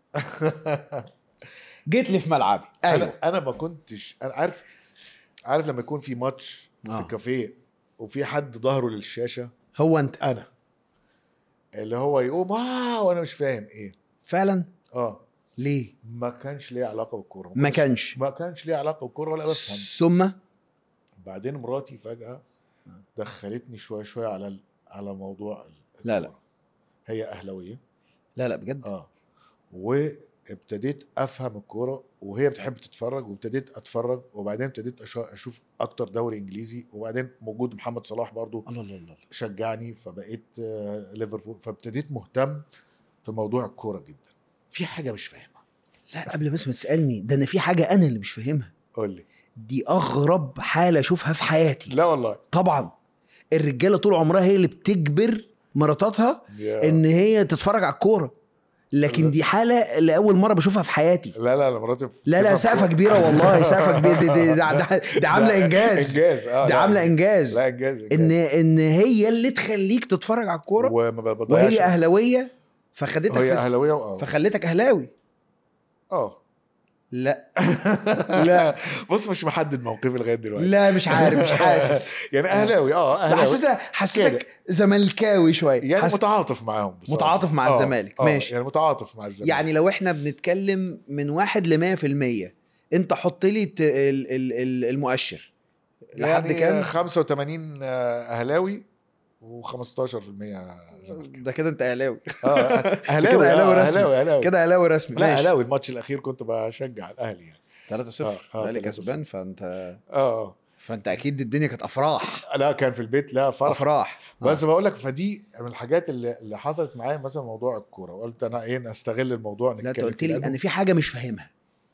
جيت لي في ملعبي. ايوه انا ما كنتش، انا عارف لما يكون في ماتش في كافيه وفي حد ظهره للشاشة، هو انت انا اللي هو يقوم وانا مش فاهم ايه فعلا. ليه؟ ما كانش ليه علاقة بالكورة، ما كانش ليه علاقة بالكورة ولا بفهم. ثم بعدين مراتي فجأة دخلتني شوية على موضوع لا لا هي أهلاوية. لا بجد. وابتديت افهم الكوره وهي بتحب تتفرج، وابتديت اتفرج، وبعدين ابتديت اشوف اكتر دوري انجليزي، وبعدين موجود محمد صلاح برضو الله شجعني فبقيت ليفربول، فابتديت مهتم في موضوع الكوره جدا. في حاجه مش فاهمها. لا قبل بس ما تسالني، ده انا في حاجه انا اللي مش فاهمها. قول لي. دي اغرب حاله اشوفها في حياتي. لا والله. طبعا الرجاله طول عمرها هي اللي بتجبر مراتاتها ان هي تتفرج على الكوره، لكن دي حاله لاول مره بشوفها في حياتي. لا مراتي لا سقفه كبيره والله، سقفه كبيره. دي عامله انجاز. دي عامله انجاز. لا انجاز. ان هي اللي تخليك تتفرج على الكوره، وهي اهلاويه فخدتك هي اهلاويه فخلتك اهلاوي. لا لا بص مش محدد موقفي لغايه دلوقتي. لا مش عارف، مش حاسس يعني اهلاوي حسيتك زملكاوي شويه، يعني متعاطف معاهم بصراحة. متعاطف مع الزمالك. ماشي يعني متعاطف مع الزمالك. يعني لو احنا بنتكلم من 1 ل100%، انت حط لي المؤشر لحد يعني كام؟ 85 اهلاوي و15% زمالك. ده كده انت اهلاوي. اهلاوي كده اهلاوي رسمي. أهلاوي. كده اهلاوي رسمي. لا اهلاوي. الماتش الاخير كنت بشجع الاهلي يعني 3-0 الاهلي كسبان، فانت فانت اكيد الدنيا كانت افراح. لا كان في البيت لا افراح. بس بقول لك، فدي من الحاجات اللي حصلت معايا مثلا موضوع الكوره، وقلت انا نستغل الموضوع نتكلم. لا انت قلت لي انا في حاجه مش فاهمها.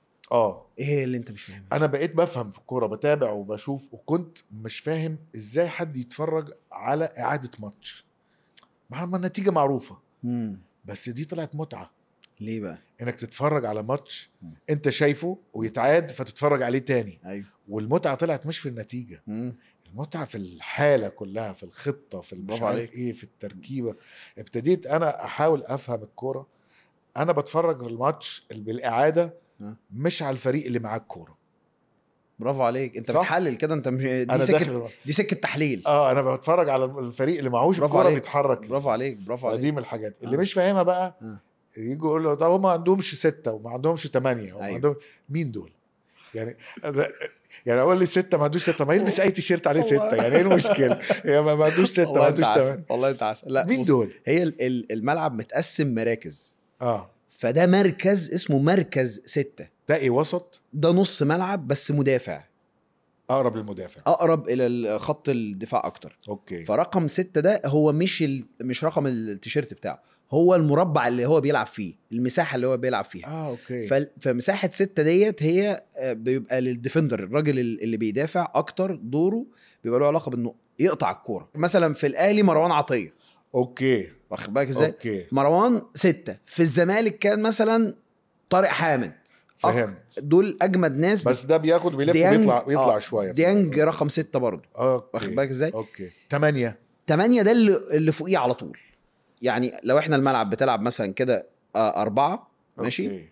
ايه اللي انت مش فاهمها؟ انا بقيت بفهم في الكوره، بتابع وبشوف، وكنت مش فاهم ازاي حد يتفرج على اعاده ماتش مع النتيجه معروفه. بس دي طلعت متعه. ليه بقى؟ انك تتفرج على ماتش انت شايفه ويتعاد فتتفرج عليه تاني. ايوه. والمتعه طلعت مش في النتيجه. المتعه في الحاله كلها، في الخطه، في مش عارف ايه، في التركيبه. ابتديت انا احاول افهم الكوره. انا بتفرج في الماتش بالإعادة مش على الفريق اللي معاه الكوره. برافو عليك، انت صح؟ بتحلل كده. انت مش دي سكه تحليل. انا بتفرج على الفريق اللي معهوش الكوره بيتحرك. برافو عليك. دي من الحاجات اللي مش فاهمها بقى. يجوا يقولوا طب هم ما عندهمش 6 وما عندهمش 8 عندهم مين دول يعني؟ يعني اقول لي 6 ما عندوش 6، ما يلبس اي تيشيرت عليه 6 يعني ايه المشكله؟ يعني ما عندوش 6 ما عندوش 8. والله انت عسل. لا مين دول؟ هي الملعب متقسم مراكز. فده مركز اسمه مركز 6. ده ايه؟ وسط؟ ده نص ملعب بس مدافع، اقرب للمدافع، اقرب الى خط الدفاع اكتر. اوكي. فرقم 6 ده هو مش رقم التيشيرت بتاعه، هو المربع اللي هو بيلعب فيه، المساحه اللي هو بيلعب فيها. اوكي. فمساحه 6 ديت هي بيبقى للديفندر، الراجل اللي بيدافع اكتر، دوره بيبقى له علاقه بانه يقطع الكوره. مثلا في الاهلي مروان عطيه. اوكي. واخد بالك ازاي؟ اوكي. مروان 6. في الزمالك كان مثلا طارق حامد. فهمت. دول اجمد ناس. بس ده بياخد بيلف ويطلع شويه. ديانج رقم 6 برضه. واخد بالك ازاي؟ اوكي. 8 ده اللي فوقيه على طول. يعني لو احنا الملعب بتلعب مثلا كده 4 ماشي،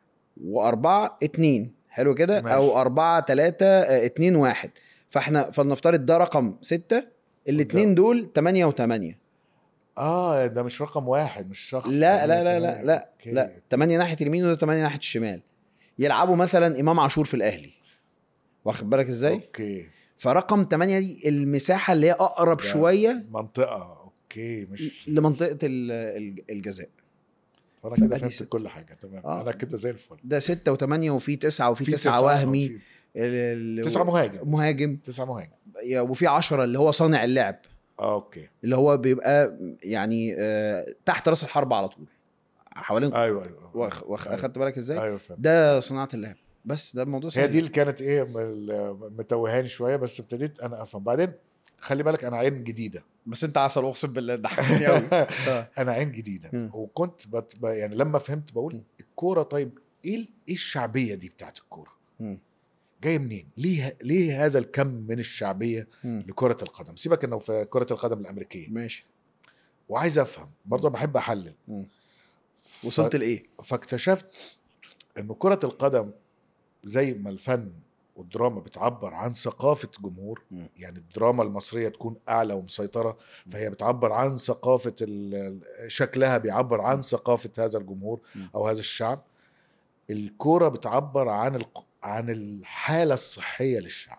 و4 2 حلو كده، او 4 3 2 1، فلنفترض ده رقم 6. الاثنين دول 8 و8. ده مش رقم واحد، مش شخص. لا لا لا لا لا, لا. 8 ناحيه اليمين وده 8 ناحيه الشمال. يلعبوا مثلا امام عاشور في الاهلي. واخد بالك ازاي؟ اوكي. فرقم 8 دي المساحه اللي هي اقرب شويه منطقه. اوكي. مش لمنطقه الجزاء. انا كده فهمت كل حاجه تمام. انا كده زي الفل. ده 6 و8 وفي 9 وفي 9 وهمي. 9 مهاجم 9 مهاجم، وفي 10 اللي هو صانع اللعب. اوكي. اللي هو بيبقى يعني تحت راس الحربة على طول حوالين. ايوه. اخدت بالك ازاي؟ أيوة. ده صناعه اللعب. بس ده الموضوع هي دي اللي كانت متوهاني شويه، بس ابتديت انا افهم بعدين. خلي بالك انا عين جديده. بس انت عسل، اقسم بالله ضحكني قوي. انا عين جديده. وكنت يعني لما فهمت بقول الكوره طيب ايه الشعبيه دي بتاعت الكوره جايه منين؟ ليه هذا الكم من الشعبيه لكره القدم؟ سيبك انه في كره القدم الامريكيه ماشي. وعايز افهم برضه، بحب احلل. وصلت لايه؟ فاكتشفت انه كرة القدم زي ما الفن والدراما بتعبر عن ثقافة جمهور، يعني الدراما المصرية تكون أعلى ومسيطرة، فهي بتعبر عن ثقافة شكلها بيعبر عن ثقافة هذا الجمهور أو هذا الشعب. الكورة بتعبر عن الحالة الصحية للشعب.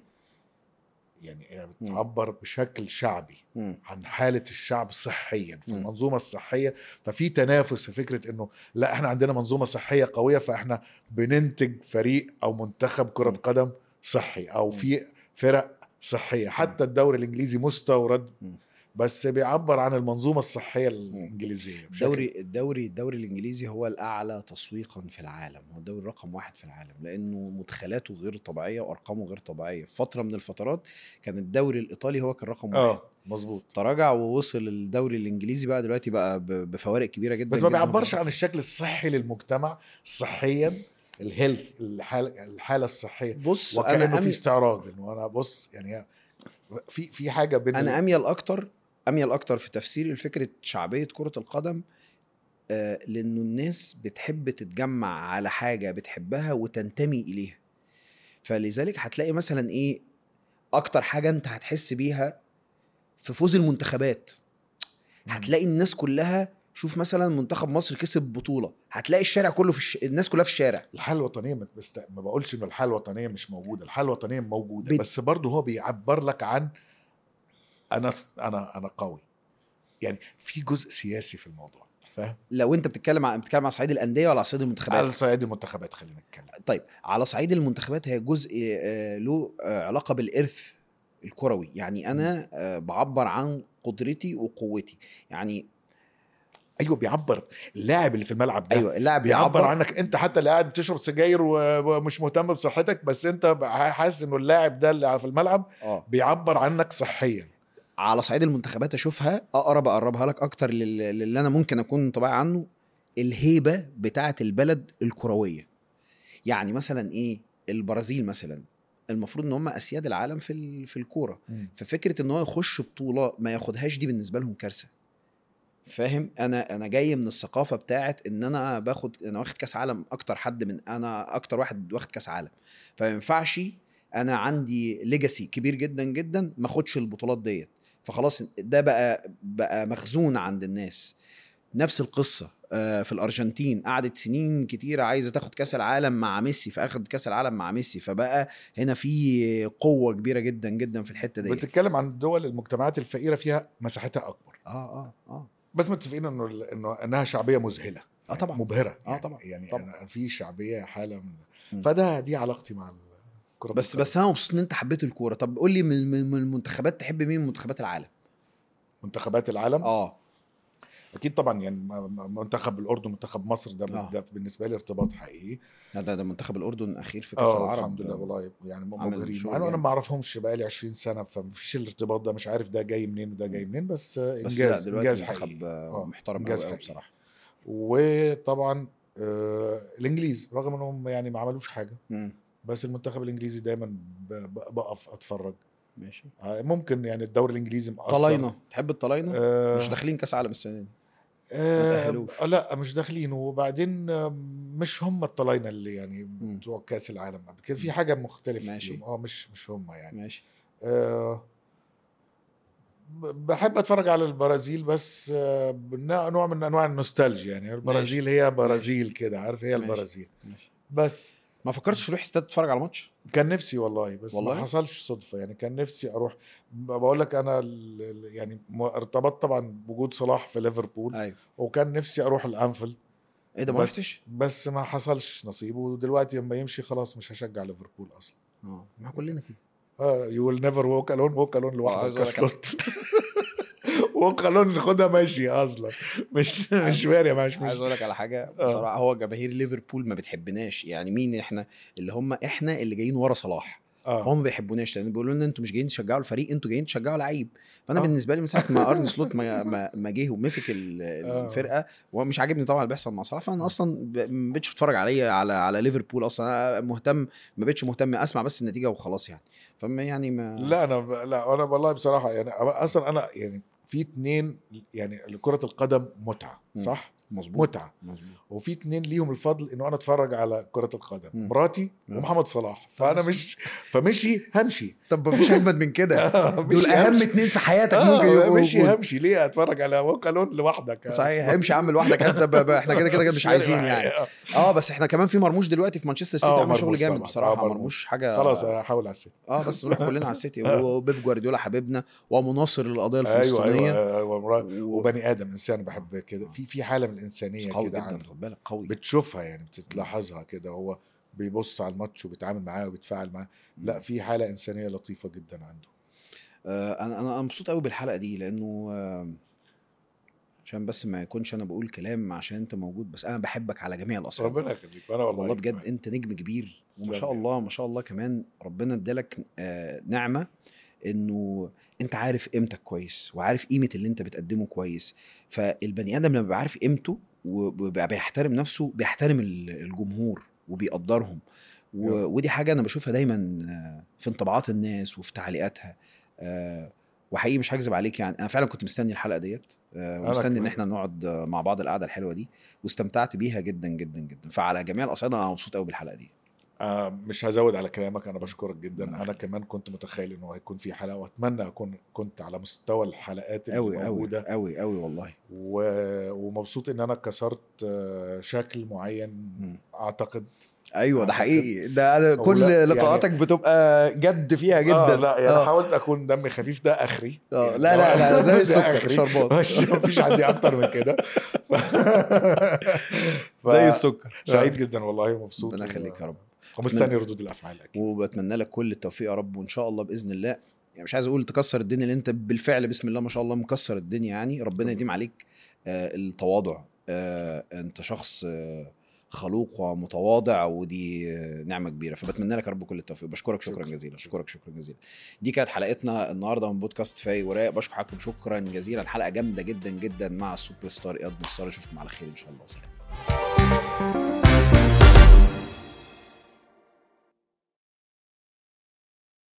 يعني بتعبر بشكل شعبي عن حالة الشعب صحيا في المنظومة الصحية. ففي تنافس في فكرة انه لا، احنا عندنا منظومة صحية قوية، فاحنا بننتج فريق او منتخب كرة قدم صحي، او في فرق صحية. حتى الدوري الانجليزي مستورد بس بيعبر عن المنظومة الصحية الإنجليزية. الدوري الإنجليزي هو الأعلى تسويقا في العالم، هو الدوري رقم 1 في العالم، لأنه مدخلاته غير طبيعية وأرقامه غير طبيعية. في فترة من الفترات كان الدوري الإيطالي هو كان رقم 1. مظبوط. تراجع ووصل الدوري الإنجليزي بقى دلوقتي بقى بفوارق كبيرة جدا، بس ما بيعبرش عن الشكل الصحي للمجتمع صحيا، الهيلث، الحالة الصحية. بص، وكأنه في استعراض انه انا بص يعني في حاجة بين أنا أميل أكتر في تفسير الفكرة شعبية كرة القدم، لأنه الناس بتحب تتجمع على حاجة بتحبها وتنتمي إليها. فلذلك هتلاقي مثلا إيه أكتر حاجة أنت هتحس بيها في فوز المنتخبات. هتلاقي الناس كلها، شوف مثلا منتخب مصر كسب بطولة، هتلاقي الشارع كله الناس كلها في الشارع. الحالة الوطنية ما بقولش إنه الحالة الوطنية مش موجودة، الحالة الوطنية موجودة، بس برضه هو بيعبر لك عن أنا قوي. يعني في جزء سياسي في الموضوع، فاهم؟ لو انت بتتكلم على صعيد الانديه ولا على صعيد المنتخبات؟ على صعيد المنتخبات خلينا نتكلم. طيب، على صعيد المنتخبات هي جزء له علاقه بالارث الكروي. يعني انا بعبر عن قدرتي وقوتي. يعني ايوه، بيعبر اللاعب اللي في الملعب ده. ايوه، اللاعب بيعبر عنك انت، حتى اللي قاعد بتشرب سجاير ومش مهتم بصحتك، بس انت حاسس انه اللاعب ده اللي في الملعب بيعبر عنك صحيا. على صعيد المنتخبات اشوفها اقربها لك اكتر للي انا ممكن اكون طبيعي عنه، الهيبه بتاعه البلد الكرويه. يعني مثلا ايه، البرازيل مثلا المفروض ان هم اسياد العالم في الكوره، ففكره ان هو يخش بطوله ما ياخدهاش دي بالنسبه لهم كارثه. فاهم؟ انا جاي من الثقافه بتاعت ان انا واخد كاس عالم، انا اكتر واحد واخد كاس عالم، فما ينفعش انا عندي ليجاسي كبير جدا جدا ما اخدش البطولات ديت. فخلاص ده بقى مخزون عند الناس. نفس القصه في الارجنتين، قعدت سنين كتيره عايزه تاخد كاس العالم مع ميسي، فاخد كاس العالم مع ميسي، فبقى هنا في قوه كبيره جدا جدا في الحته دي. بتتكلم عن الدول المجتمعات الفقيره فيها مساحتها اكبر. بس متفقين انها شعبيه مذهله. طبعا مبهره. يعني أنا في شعبيه حاله من دي علاقتي مع الكره. بس انا مبسوط ان انت حبيت الكوره. طب قول لي من المنتخبات تحب مين من منتخبات العالم؟ منتخبات العالم اكيد طبعا. يعني منتخب الاردن، منتخب مصر، ده بالنسبه لي ارتباط حقيقي. ده منتخب الاردن اخير في كاس العرب، الحمد لله والله. يعني مبهرين. انا ما اعرفهمش بقالي 20 سنه، فمفيش الارتباط ده، مش عارف ده جاي منين وده جاي منين. بس انجاز، انجاز منتخب محترم قوي بصراحه. وطبعا الانجليز رغم انهم يعني ما عملوش حاجه، بس المنتخب الانجليزي دايما بقف اتفرج. ماشي. ممكن يعني الدوري الانجليزي مقصر. طلاينه، تحب الطلاينه؟ مش داخلين كاس عالم السنه دي. لا مش داخلين. وبعدين مش هم الطلاينه اللي يعني بتوع كاس العالم قبل كده، في حاجه مختلفه. ماشي. مش هم يعني. ماشي. بحب اتفرج على البرازيل، بس نوع من انواع النوستالجيا. يعني البرازيل هي برازيل كده، عارف، هي البرازيل. ماشي. بس ما فكرتش تروح استاد تتفرج على ماتش؟ كان نفسي والله، بس ما حصلش صدفه. يعني كان نفسي اروح. بقول لك انا يعني ارتبطت طبعا بوجود صلاح في ليفربول. أيوة. وكان نفسي اروح الانفيلد. ايه ده، ما رحتش؟ بس ما حصلش نصيب. ودلوقتي لما يمشي خلاص مش هشجع ليفربول اصلا. ما كلنا كده. يو ويل نيفر ووك الون لوحدك كسلوت. ووك الون ناخدها ماشي اصلا. مش فارق. عايز اقول لك على حاجه بصراحه. هو جماهير ليفربول ما بتحبناش. يعني مين احنا؟ احنا اللي جايين ورا صلاح. هم ما بيحبوناش، لان بيقولوا لنا انتوا مش جايين تشجعوا الفريق، انتوا جايين تشجعوا لعيب. فانا بالنسبه لي من ساعه ما ارني سلوت ما جه ومسك الفرقه، ومش عاجبني طبعا اللي بيحصل مع صلاح. فانا اصلا ما بقتش بتفرج على ليفربول اصلا. انا ما بقتش مهتم اسمع بس النتيجه وخلاص يعني. فما يعني لا انا والله بصراحه يعني اصلا انا يعني في 2 يعني كرة القدم متعة صح؟ مظبوط متعة مظبوط. وفي 2 ليهم الفضل انه انا اتفرج على كرة القدم مراتي ومحمد صلاح فانا مش فمشي همشي. طب مفيش اجمد من كده دول اهم 2 في حياتك ممكن يبقوا مشي همشي ليه اتفرج على وكالون لوحدك صحيح همشي اعمل لوحدك احنا كده مش عايزين يعني بس احنا كمان في مرموش دلوقتي في مانشستر سيتي عامل شغل جامد بصراحه. مرموش حاجه خلاص هحاول على السيتي بس نروح كلنا على السيتي وبيب جوارديولا حبيبنا ومناصر للقضيه الفلسطينيه. وبني ادم انسان بحب كده في حاله من الانسانيه كده عنده خد بالك قوي بتشوفها يعني بتلاحظها كده هو بيبص على الماتش وبيتعامل معاه وبيتفاعل معاه. لا في حاله انسانيه لطيفه جدا عنده. انا مبسوط قوي بالحلقه دي لانه عشان بس ما يكونش انا بقول كلام عشان انت موجود بس انا بحبك على جميع الاصعده. ربنا يخليك. انا والله بجد انت نجم كبير وما شاء الله ما شاء الله كمان ربنا ادالك نعمه انه انت عارف قيمتك كويس وعارف قيمه اللي انت بتقدمه كويس. فالبني ادم لما بيبقى عارف قيمته وبيبقى بيحترم نفسه بيحترم الجمهور وبيقدرهم ودي حاجه انا بشوفها دايما في انطباعات الناس وفي تعليقاتها. وحقيقي مش هكذب عليك يعني انا فعلا كنت مستني الحلقه ديت ومستني ان احنا نقعد مع بعض القعده الحلوه دي واستمتعت بيها جدا جدا جدا. فعلى جميع الاصعده انا مبسوط قوي بالحلقه دي. مش هزود على كلامك. انا بشكرك جدا. انا كمان كنت متخيل انه هيكون في حلقه واتمنى اكون كنت على مستوى الحلقات الموجوده قوي والله. ومبسوط ان انا كسرت شكل معين اعتقد. ايوه ده حقيقي. ده أنا كل لقاءاتك يعني بتبقى جد فيها جدا. لا يعني حاولت اكون دمي خفيف. ده اخري يعني لا زي السكر شربات مفيش عندي اكتر من كده زي السكر. سعيد جدا والله ومبسوط. ربنا يخليك يا رب. ومستني ردود الافعال اكيد. وبتمنى لك كل التوفيق يا رب وان شاء الله باذن الله. يعني مش عايز اقول تكسر الدنيا اللي انت بالفعل بسم الله ما شاء الله مكسر الدنيا يعني. ربنا يديم عليك التواضع. انت شخص خلوق ومتواضع ودي نعمه كبيره. فبتمنى لك يا رب كل التوفيق. بشكرك شكرا جزيلا. شكرا جزيلا. دي كانت حلقتنا النهارده من بودكاست فايق ورايق. بشكر حضراتكم شكرا جزيلا. حلقه جامده جدا جدا مع السوبر ستار اياد نصار. اشوفكم على خير ان شاء الله. سلام.